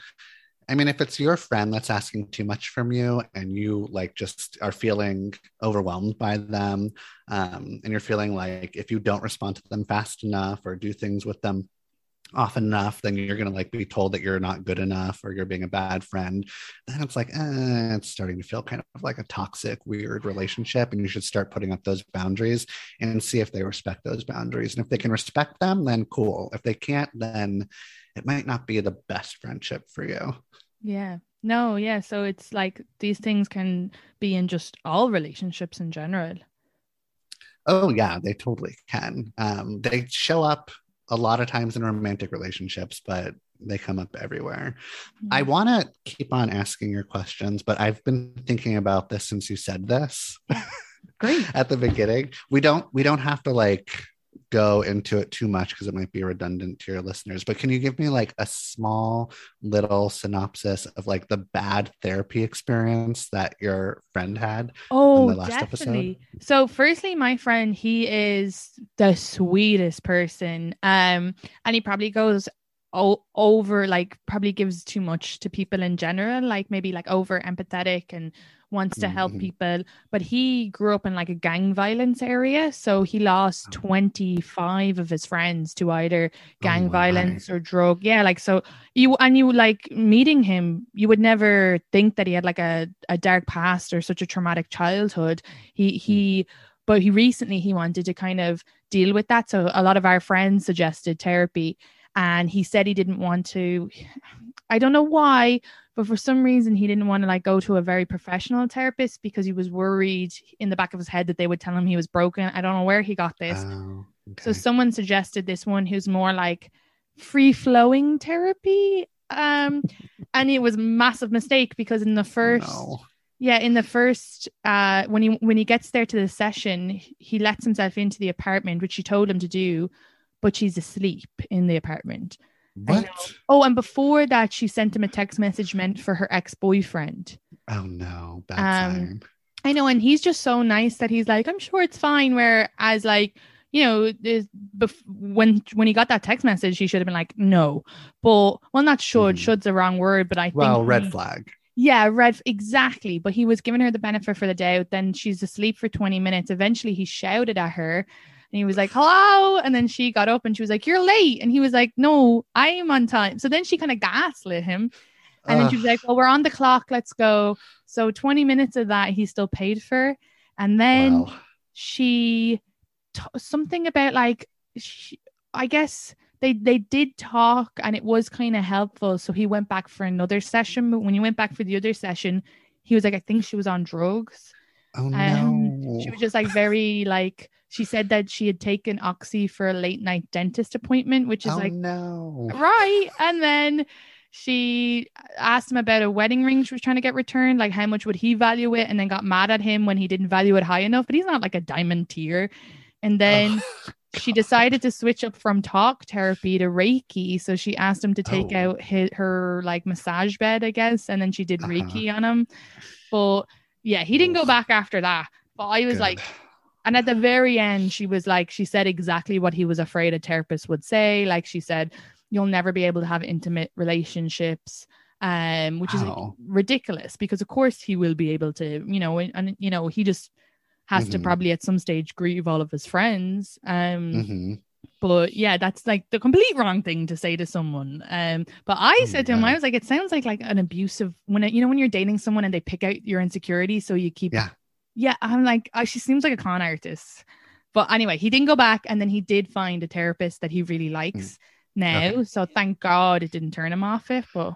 it's your friend that's asking too much from you and you like just are feeling overwhelmed by them, and you're feeling like if you don't respond to them fast enough or do things with them often enough, then you're going to like be told that you're not good enough or you're being a bad friend. Then it's like, it's starting to feel kind of like a toxic, weird relationship. And you should start putting up those boundaries and see if they respect those boundaries. And if they can respect them, then cool. If they can't, then it might not be the best friendship for you. Yeah. No, yeah. So it's like these things can be in just all relationships in general. Oh, yeah, they totally can. They show up a lot of times in romantic relationships, but they come up everywhere. Mm-hmm. I want to keep on asking your questions, but I've been thinking about this since you said this. Great. At the beginning. We don't have to like go into it too much because it might be redundant to your listeners, but can you give me like a small little synopsis of like the bad therapy experience that your friend had in the last definitely. episode? So firstly, my friend, he is the sweetest person, and he probably goes over, like probably gives too much to people in general, like maybe like over empathetic and wants to help people. But he grew up in like a gang violence area, so he lost 25 of his friends to either gang violence or drug. Yeah, like so you like meeting him, you would never think that he had like a dark past or such a traumatic childhood. But he recently wanted to kind of deal with that, so a lot of our friends suggested therapy. And he said he didn't want to, I don't know why, but for some reason he didn't want to like go to a very professional therapist because he was worried in the back of his head that they would tell him he was broken. I don't know where he got this. Okay. So someone suggested this one who's more like free-flowing therapy. And it was a massive mistake because in the first... when he gets there to the session, he lets himself into the apartment, which she told him to do, but she's asleep in the apartment. What? Oh, and before that, she sent him a text message meant for her ex-boyfriend. Oh no, bad sign. I know, and he's just so nice that he's like, I'm sure it's fine. Whereas, like, you know, when he got that text message, he should have been like, no. But well, not should. Should's the wrong word, but I think red flag. Yeah, exactly. But he was giving her the benefit for the doubt. Then she's asleep for 20 minutes. Eventually, he shouted at her. And he was like, hello. And then she got up and she was like, you're late. And he was like, no, I am on time. So then she kind of gaslit him. And then she was like, well, we're on the clock. Let's go. So 20 minutes of that, he still paid for. And then she, something about like, I guess they did talk and it was kind of helpful. So he went back for another session. But when he went back for the other session, he was like, I think she was on drugs. Oh, no. She was just like very like, she said that she had taken Oxy for a late night dentist appointment, which is right. And then she asked him about a wedding ring she was trying to get returned, like how much would he value it, and then got mad at him when he didn't value it high enough, but he's not like a diamond tier. And then she decided to switch up from talk therapy to Reiki. So she asked him to take out her like massage bed, I guess, and then she did Reiki on him. But yeah, he didn't go back after that. But I was like, and at the very end, she was like, she said exactly what he was afraid a therapist would say. Like she said, you'll never be able to have intimate relationships, which is ridiculous because of course he will be able to, you know, and you know, he just has to probably at some stage grieve all of his friends. But yeah, that's like the complete wrong thing to say to someone. But I said to him, I was like, it sounds like an abusive, when you're dating someone and they pick out your insecurity, so you keep I'm like, she seems like a con artist. But anyway, he didn't go back, and then he did find a therapist that he really likes now. So thank God it didn't turn him off it. But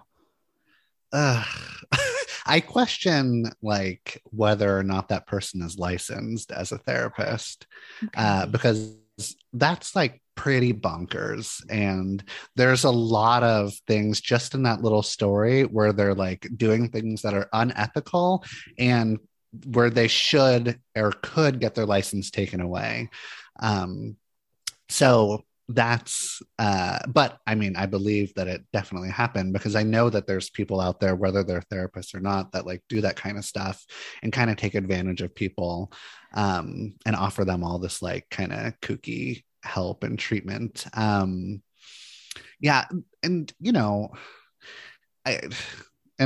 I question like whether or not that person is licensed as a therapist, because that's like pretty bonkers. And there's a lot of things just in that little story where they're like doing things that are unethical and where they should or could get their license taken away. So that's but I mean, I believe that it definitely happened, because I know that there's people out there, whether they're therapists or not, that like do that kind of stuff and kind of take advantage of people, and offer them all this like kind of kooky help and treatment. Yeah. And you know, I and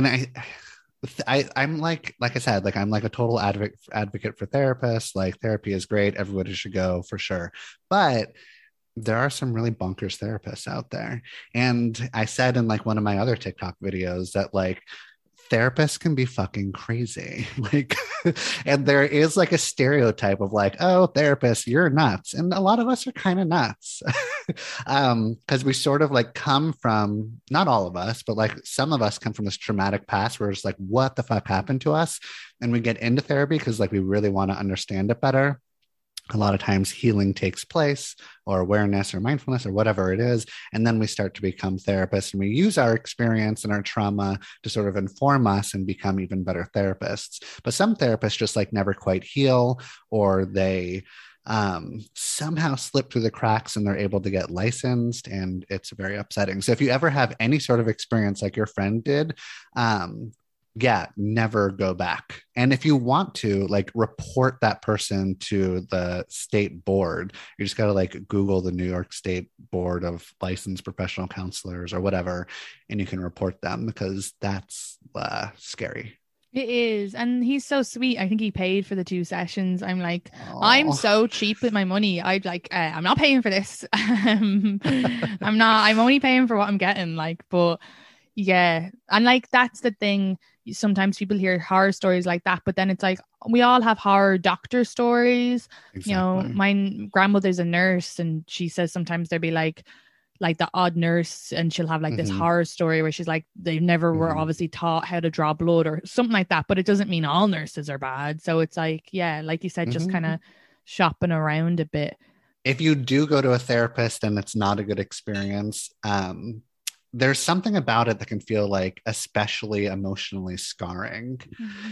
I'm like I said, like I'm like a total advocate for therapists. Like therapy is great, everybody should go for sure, but there are some really bonkers therapists out there. And I said in like one of my other TikTok videos that like therapists can be fucking crazy. Like, and there is like a stereotype of like, oh, therapist, you're nuts. And a lot of us are kind of nuts. Because we sort of like come from, not all of us, but like some of us come from this traumatic past where it's like, what the fuck happened to us? And we get into therapy because like we really want to understand it better. A lot of times healing takes place, or awareness or mindfulness or whatever it is. And then we start to become therapists, and we use our experience and our trauma to sort of inform us and become even better therapists. But some therapists just like never quite heal, or they somehow slip through the cracks and they're able to get licensed, and it's very upsetting. So if you ever have any sort of experience like your friend did, yeah, never go back. And if you want to like report that person to the state board, you just got to like Google the New York State Board of Licensed Professional Counselors or whatever, and you can report them, because that's scary. It is. And he's so sweet. I think he paid for the 2 sessions. I'm like, I'm so cheap with my money. I'd like, I'm not paying for this. I'm only paying for what I'm getting. Like, but yeah. And like, that's the thing. Sometimes people hear horror stories like that, but then it's like, we all have horror doctor stories. Exactly. You know, my grandmother's a nurse, and she says sometimes there'll be like the odd nurse, and she'll have like this horror story where she's like, they never were obviously taught how to draw blood or something like that. But it doesn't mean all nurses are bad. So it's like, yeah, like you said, just kind of shopping around a bit. If you do go to a therapist and it's not a good experience, there's something about it that can feel like especially emotionally scarring,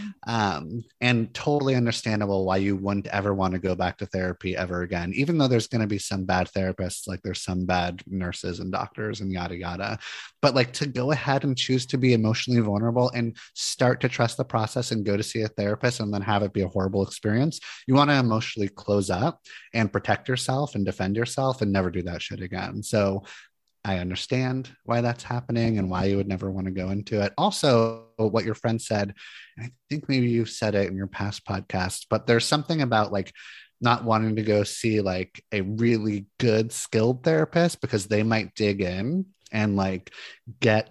and totally understandable why you wouldn't ever want to go back to therapy ever again, even though there's going to be some bad therapists, like there's some bad nurses and doctors and yada yada. But like, to go ahead and choose to be emotionally vulnerable and start to trust the process and go to see a therapist and then have it be a horrible experience, you want to emotionally close up and protect yourself and defend yourself and never do that shit again. So I understand why that's happening and why you would never want to go into it. Also, what your friend said, I think maybe you've said it in your past podcasts, but there's something about like not wanting to go see like a really good skilled therapist, because they might dig in and like get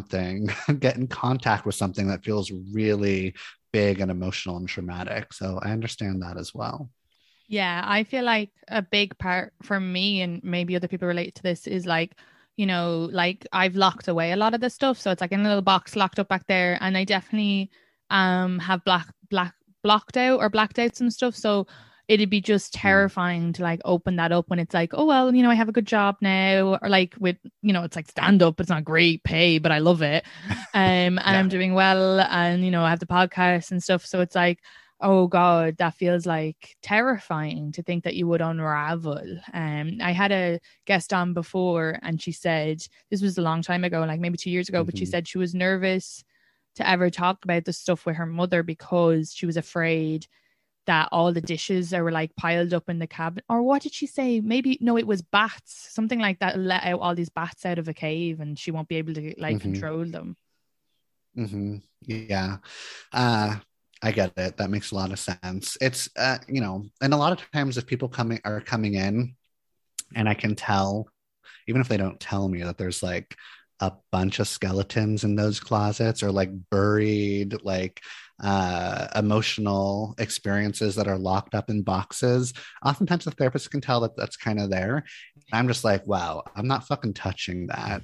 in contact with something that feels really big and emotional and traumatic. So I understand that as well. Yeah, I feel like a big part for me, and maybe other people relate to this, is like, you know, like I've locked away a lot of this stuff. So it's like in a little box locked up back there. And I definitely have blacked out some stuff. So it'd be just terrifying to like open that up when it's like, oh, well, you know, I have a good job now. Or like with, you know, it's like stand up. It's not great pay, but I love it. And I'm doing well. And, you know, I have the podcast and stuff. So it's like, oh God, that feels like terrifying to think that you would unravel. I had a guest on before, and she said, this was a long time ago, like maybe 2 years ago, but she said she was nervous to ever talk about the stuff with her mother because she was afraid that all the dishes were like piled up in the cabinet. Or what did she say? Maybe, no, it was bats, something like that, let out all these bats out of a cave and she won't be able to like control them. Yeah. I get it. That makes a lot of sense. It's, you know, and a lot of times if people are coming in, and I can tell, even if they don't tell me, that there's like a bunch of skeletons in those closets, or like buried, like emotional experiences that are locked up in boxes. Oftentimes the therapist can tell that that's kind of there. I'm just like, wow, I'm not fucking touching that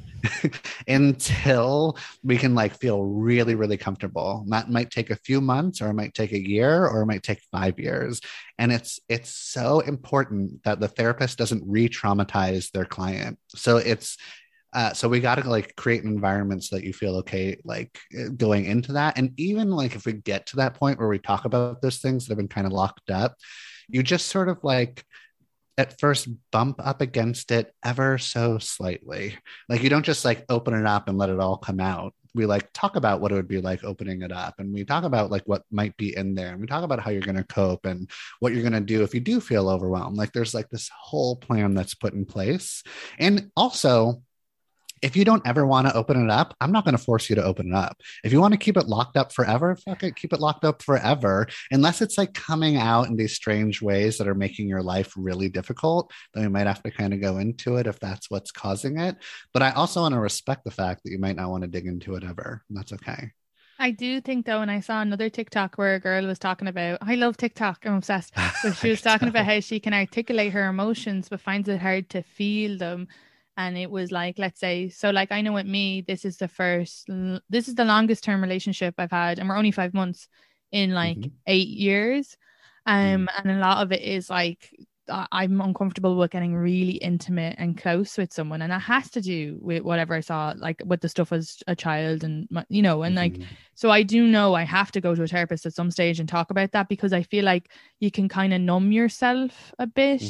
until we can like feel really, really comfortable. That might take a few months, or it might take a year, or it might take 5 years. And it's so important that the therapist doesn't re-traumatize their client. So so we got to like create an environment so that you feel okay, like going into that. And even like if we get to that point where we talk about those things that have been kind of locked up, you just sort of like at first bump up against it ever so slightly. Like, you don't just like open it up and let it all come out. We like talk about what it would be like opening it up, and we talk about like what might be in there, and we talk about how you're going to cope and what you're going to do if you do feel overwhelmed. Like, there's like this whole plan that's put in place. And also, if you don't ever want to open it up, I'm not going to force you to open it up. If you want to keep it locked up forever, fuck it, keep it locked up forever. Unless it's like coming out in these strange ways that are making your life really difficult, then we might have to kind of go into it if that's what's causing it. But I also want to respect the fact that you might not want to dig into it ever. And that's okay. I do think though, and I saw another TikTok where a girl was talking about, I love TikTok, I'm obsessed. So she was talking about how she can articulate her emotions, but finds it hard to feel them. And it was like, let's say, so like, I know with me, this is the longest term relationship I've had, and we're only 5 months in like 8 years. And a lot of it is like, I'm uncomfortable with getting really intimate and close with someone. And that has to do with whatever I saw, like with the stuff as a child and, you know, and like, so I do know I have to go to a therapist at some stage and talk about that, because I feel like you can kind of numb yourself a bit.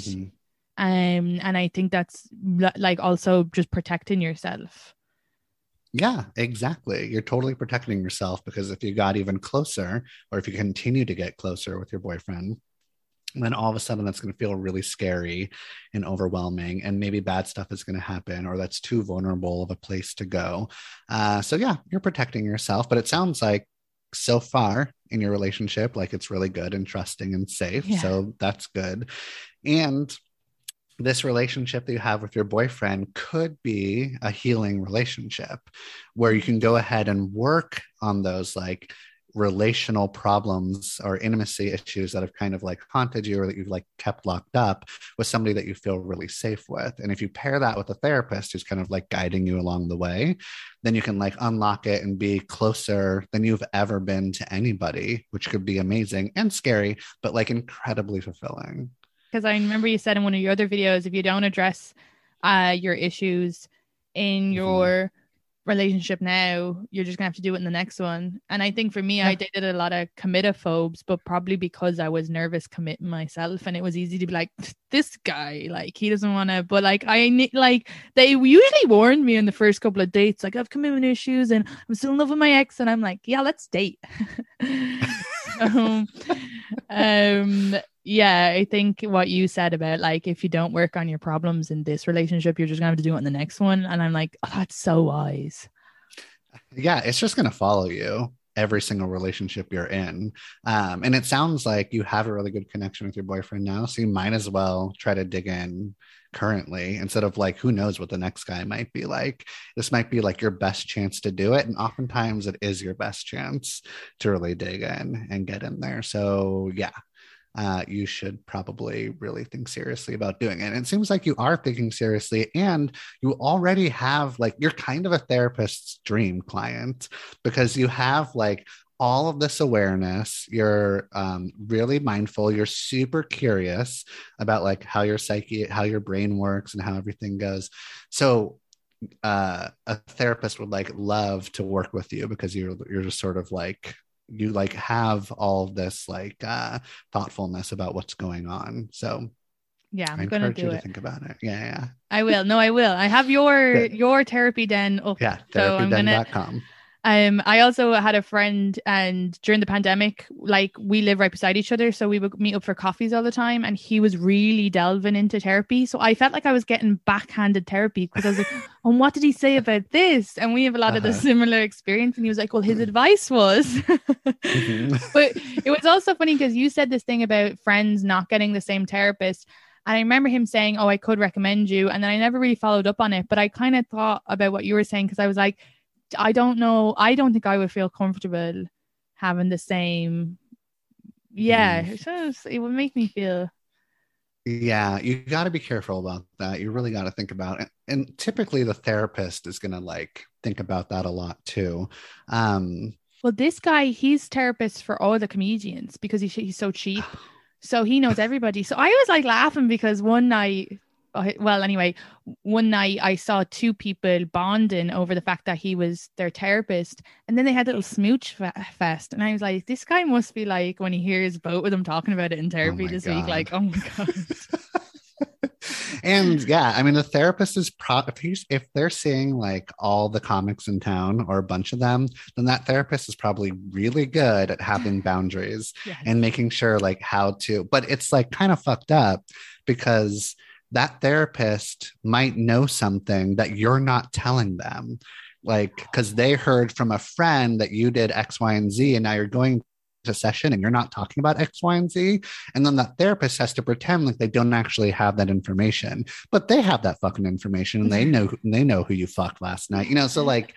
And I think that's like also just protecting yourself. Yeah, exactly. You're totally protecting yourself, because if you got even closer, or if you continue to get closer with your boyfriend, then all of a sudden that's going to feel really scary and overwhelming, and maybe bad stuff is going to happen, or that's too vulnerable of a place to go. So yeah, you're protecting yourself, but it sounds like so far in your relationship, like it's really good and trusting and safe. Yeah. So that's good. And this relationship that you have with your boyfriend could be a healing relationship where you can go ahead and work on those like relational problems or intimacy issues that have kind of like haunted you, or that you've like kept locked up, with somebody that you feel really safe with. And if you pair that with a therapist who's kind of like guiding you along the way, then you can like unlock it and be closer than you've ever been to anybody, which could be amazing and scary, but like incredibly fulfilling. Because I remember you said in one of your other videos, if you don't address your issues in your relationship now, you're just gonna have to do it in the next one. And I think for me, I dated a lot of committophobes, but probably because I was nervous committing myself, and it was easy to be like, this guy, like he doesn't want to, but like they usually warned me in the first couple of dates, like, I have commitment issues and I'm still in love with my ex, and I'm like, yeah, let's date. Yeah, I think what you said about like, if you don't work on your problems in this relationship, you're just gonna have to do it in the next one. And I'm like, oh, that's so wise. Yeah, it's just gonna follow you every single relationship you're in. And it sounds like you have a really good connection with your boyfriend now, so you might as well try to dig in currently, instead of like, who knows what the next guy might be like. This might be like your best chance to do it, and oftentimes it is your best chance to really dig in and get in there. So yeah, you should probably really think seriously about doing it. And it seems like you are thinking seriously, and you already have like, you're kind of a therapist's dream client, because you have like all of this awareness. You're really mindful. You're super curious about like how your psyche, how your brain works, and how everything goes. So a therapist would like love to work with you, because you're just sort of like, you like have all of this like thoughtfulness about what's going on. So yeah, I'm gonna do it. Think about it. Yeah. I will. No, I will. I have your therapy den up. Yeah, therapyden.com. I also had a friend, and during the pandemic, like we live right beside each other, so we would meet up for coffees all the time, and he was really delving into therapy. So I felt like I was getting backhanded therapy, because I was like, oh, what did he say about this? And we have a lot of the similar experience. And he was like, well, his advice was but it was also funny because you said this thing about friends not getting the same therapist. And I remember him saying, oh, I could recommend you. And then I never really followed up on it, but I kind of thought about what you were saying, because I was like, I don't know. I don't think I would feel comfortable having the same. Yeah, it would make me feel. Yeah, you got to be careful about that. You really got to think about it. And typically the therapist is going to like think about that a lot too. Well, this guy, he's therapist for all the comedians, because he's so cheap. So he knows everybody. So I was like laughing, because one night I saw two people bonding over the fact that he was their therapist, and then they had a little smooch fest, and I was like, this guy must be like, when he hears both of them talking about it in therapy week, like, oh my god. And yeah, I mean, the therapist is if they're seeing like all the comics in town or a bunch of them, then that therapist is probably really good at having boundaries and making sure like how to, but it's like kind of fucked up because that therapist might know something that you're not telling them. Like, because they heard from a friend that you did X, Y, and Z, and now you're going to session and you're not talking about X, Y, and Z. And then that therapist has to pretend like they don't actually have that information, but they have that fucking information and they know who you fucked last night, you know? So like,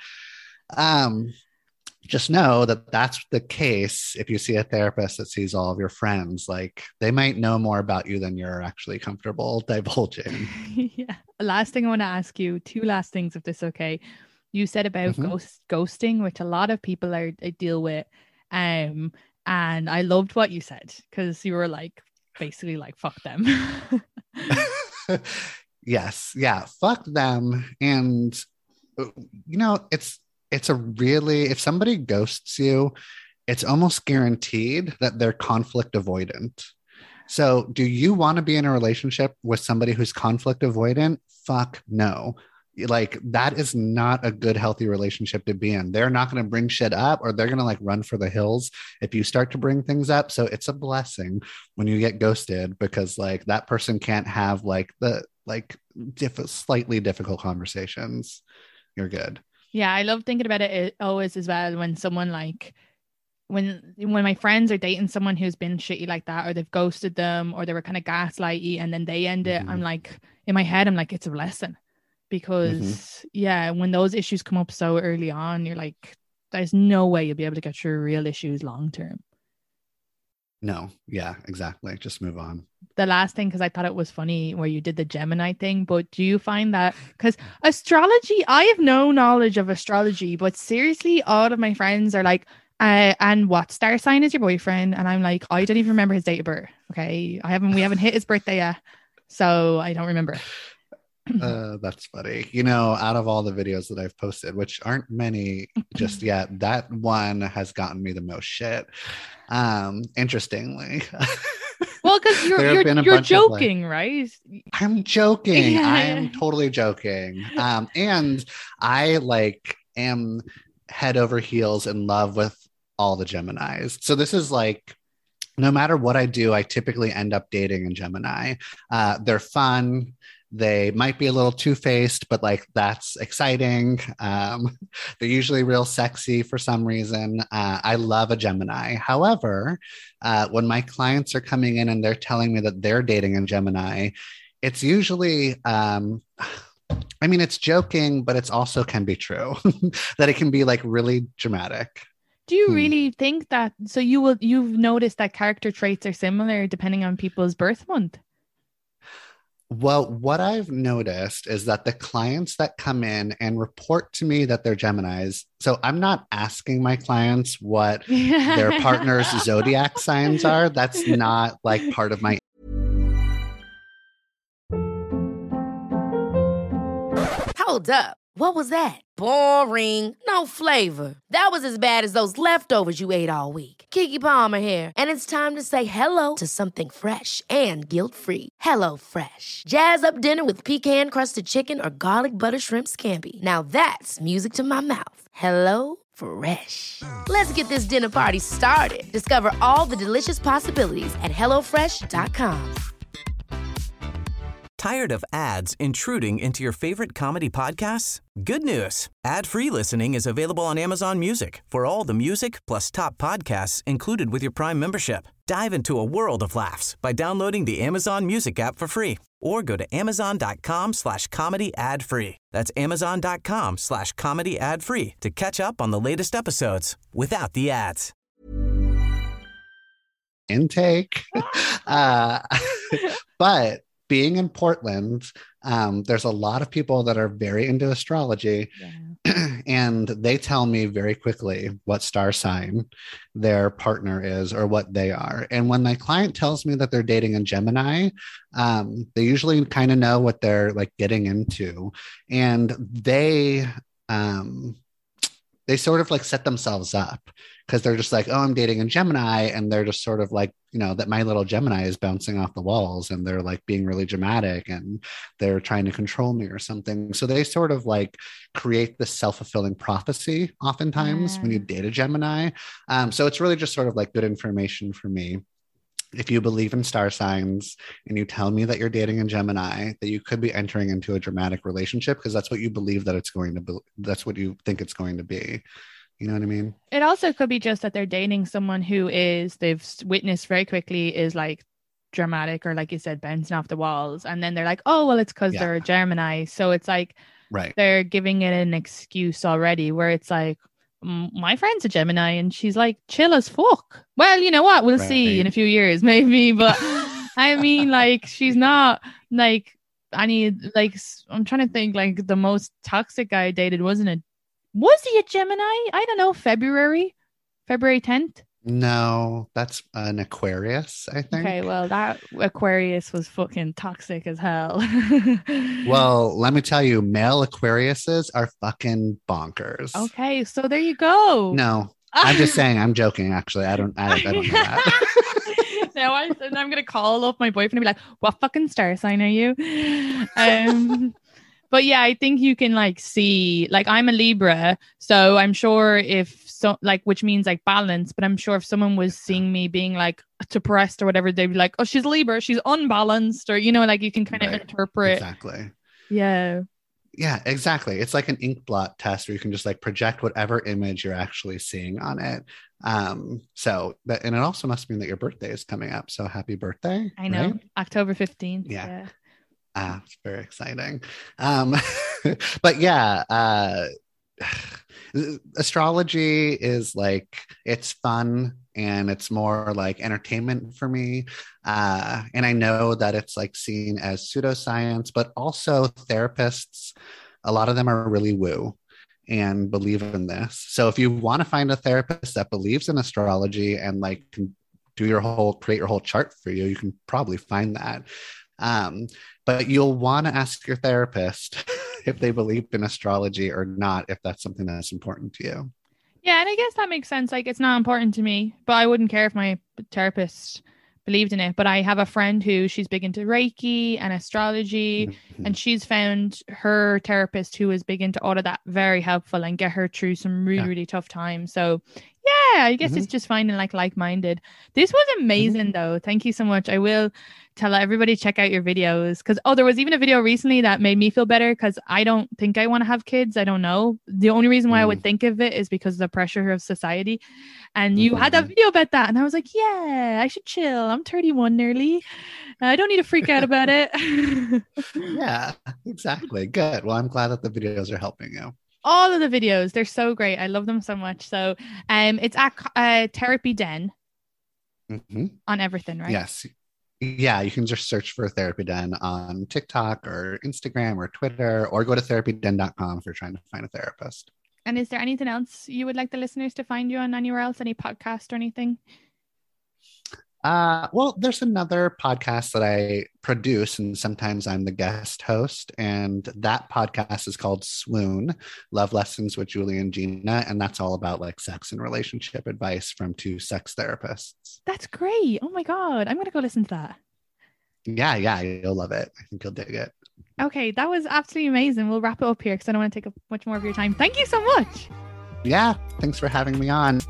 just know that that's the case. If you see a therapist that sees all of your friends, like they might know more about you than you're actually comfortable divulging. Yeah. Last thing I want to ask you, two last things, if this is okay. You said about ghosting, which a lot of people deal with. And I loved what you said because you were like, basically like, fuck them. Yes. Yeah. Fuck them. And, you know, it's a really, if somebody ghosts you, it's almost guaranteed that they're conflict avoidant. So do you want to be in a relationship with somebody who's conflict avoidant? Fuck no. Like that is not a good, healthy relationship to be in. They're not going to bring shit up or they're going to like run for the hills if you start to bring things up. So it's a blessing when you get ghosted because like that person can't have like the slightly difficult conversations. You're good. Yeah, I love thinking about it always as well when someone like when my friends are dating someone who's been shitty like that or they've ghosted them or they were kind of gaslighty and then they end it. I'm like, in my head, I'm like, it's a blessing. Because when those issues come up so early on, you're like, there's no way you'll be able to get through real issues long term. No, yeah, exactly. Just move on. The last thing, because I thought it was funny where you did the Gemini thing, but do you find that, because astrology, I have no knowledge of astrology, but seriously, all of my friends are like, and what star sign is your boyfriend? And I'm like, I don't even remember his date of birth. Okay, we haven't hit his birthday yet, so I don't remember. That's funny. You know, out of all the videos that I've posted, which aren't many just yet, that one has gotten me the most shit. Interestingly. Well, because you're joking, right? I'm joking. Yeah. I'm totally joking. And I like am head over heels in love with all the Geminis. So this is like, no matter what I do, I typically end up dating a Gemini. They're fun. They might be a little two-faced, but like that's exciting. They're usually real sexy for some reason. I love a Gemini. However, when my clients are coming in and they're telling me that they're dating a Gemini, it's usually, it's joking, but it's also can be true that it can be like really dramatic. Do you really think that? So you've noticed that character traits are similar depending on people's birth month? Well, what I've noticed is that the clients that come in and report to me that they're Geminis, so I'm not asking my clients what their partner's zodiac signs are. That's not like part of my. Hold up. What was that? Boring. No flavor. That was as bad as those leftovers you ate all week. Keke Palmer here. And it's time to say hello to something fresh and guilt-free. HelloFresh. Jazz up dinner with pecan-crusted chicken or garlic butter shrimp scampi. Now that's music to my mouth. HelloFresh. Let's get this dinner party started. Discover all the delicious possibilities at HelloFresh.com. Tired of ads intruding into your favorite comedy podcasts? Good news. Ad-free listening is available on Amazon Music for all the music plus top podcasts included with your Prime membership. Dive into a world of laughs by downloading the Amazon Music app for free or go to amazon.com/comedy ad-free. That's amazon.com/comedy ad-free to catch up on the latest episodes without the ads. Intake. But being in Portland, there's a lot of people that are very into astrology, and they tell me very quickly what star sign their partner is or what they are. And when my client tells me that they're dating a Gemini, they usually kind of know what they're like getting into, and they sort of like set themselves up because they're just like, oh, I'm dating a Gemini, and they're just sort of like that my little Gemini is bouncing off the walls and they're like being really dramatic and they're trying to control me or something. So they sort of like create this self-fulfilling prophecy oftentimes when you date a Gemini. So it's really just sort of like good information for me. If you believe in star signs and you tell me that you're dating a Gemini, that you could be entering into a dramatic relationship because that's what you believe that it's going to be. That's what you think it's going to be. You know what I mean? It also could be just that they're dating someone who they've witnessed very quickly is like dramatic or like you said, bouncing off the walls. And then they're like, oh, well, it's because they're a Gemini. So it's like they're giving it an excuse already where it's like, my friend's a Gemini and she's like chill as fuck. Well, you know what? We'll see in a few years, maybe. But I mean, like, she's not like any, like, I'm trying to think, like, the most toxic guy I dated was he a Gemini? I don't know. February 10th? No, that's an Aquarius, I think. Okay, well, that Aquarius was fucking toxic as hell. Well, let me tell you, male Aquariuses are fucking bonkers. Okay, so there you go. No, I'm just saying, I'm joking, actually. I don't know that. Now I'm going to call up my boyfriend and be like, what fucking star sign are you? But yeah, I think you can like see, like, I'm a Libra, so I'm sure which means like balance, but I'm sure if someone was seeing me being like depressed or whatever, they'd be like, oh, she's Libra, she's unbalanced, or, like you can kind of interpret. Exactly. Yeah. Yeah, exactly. It's like an ink blot test where you can just like project whatever image you're actually seeing on it. And it also must mean that your birthday is coming up. So happy birthday. I know. Right? October 15th. Yeah. It's very exciting. But yeah, astrology is like, it's fun and it's more like entertainment for me. And I know that it's like seen as pseudoscience, but also therapists, a lot of them are really woo and believe in this. So if you want to find a therapist that believes in astrology and like can create your whole chart for you, you can probably find that. But you'll want to ask your therapist if they believe in astrology or not, if that's something that's important to you. Yeah, and I guess that makes sense. Like, it's not important to me, but I wouldn't care if my therapist believed in it. But I have a friend who she's big into Reiki and astrology, and she's found her therapist who is big into all of that very helpful and get her through some really, really tough times. So yeah, I guess it's just finding like-minded. This was amazing though. Thank you so much. I will tell everybody, check out your videos, because there was even a video recently that made me feel better, because I don't think I want to have kids. I don't know. The only reason why I would think of it is because of the pressure of society. And you had that video about that, and I was like, yeah, I should chill. I'm 31 nearly. I don't need to freak out about it. Yeah, exactly. Good. Well, I'm glad that the videos are helping you. All of the videos, they're so great. I love them so much. So it's at Therapy Den on everything, right? Yes. Yeah, you can just search for Therapy Den on TikTok or Instagram or Twitter, or go to therapyden.com if you're trying to find a therapist. And is there anything else you would like the listeners to find you on anywhere else? Any podcast or anything? Well, there's another podcast that I produce, and sometimes I'm the guest host, and that podcast is called Swoon, Love Lessons with Julie and Gina, and that's all about like sex and relationship advice from two sex therapists. That's great. Oh my God. I'm going to go listen to that. Yeah, you'll love it. I think you'll dig it. Okay, that was absolutely amazing. We'll wrap it up here because I don't want to take up much more of your time. Thank you so much. Yeah, thanks for having me on.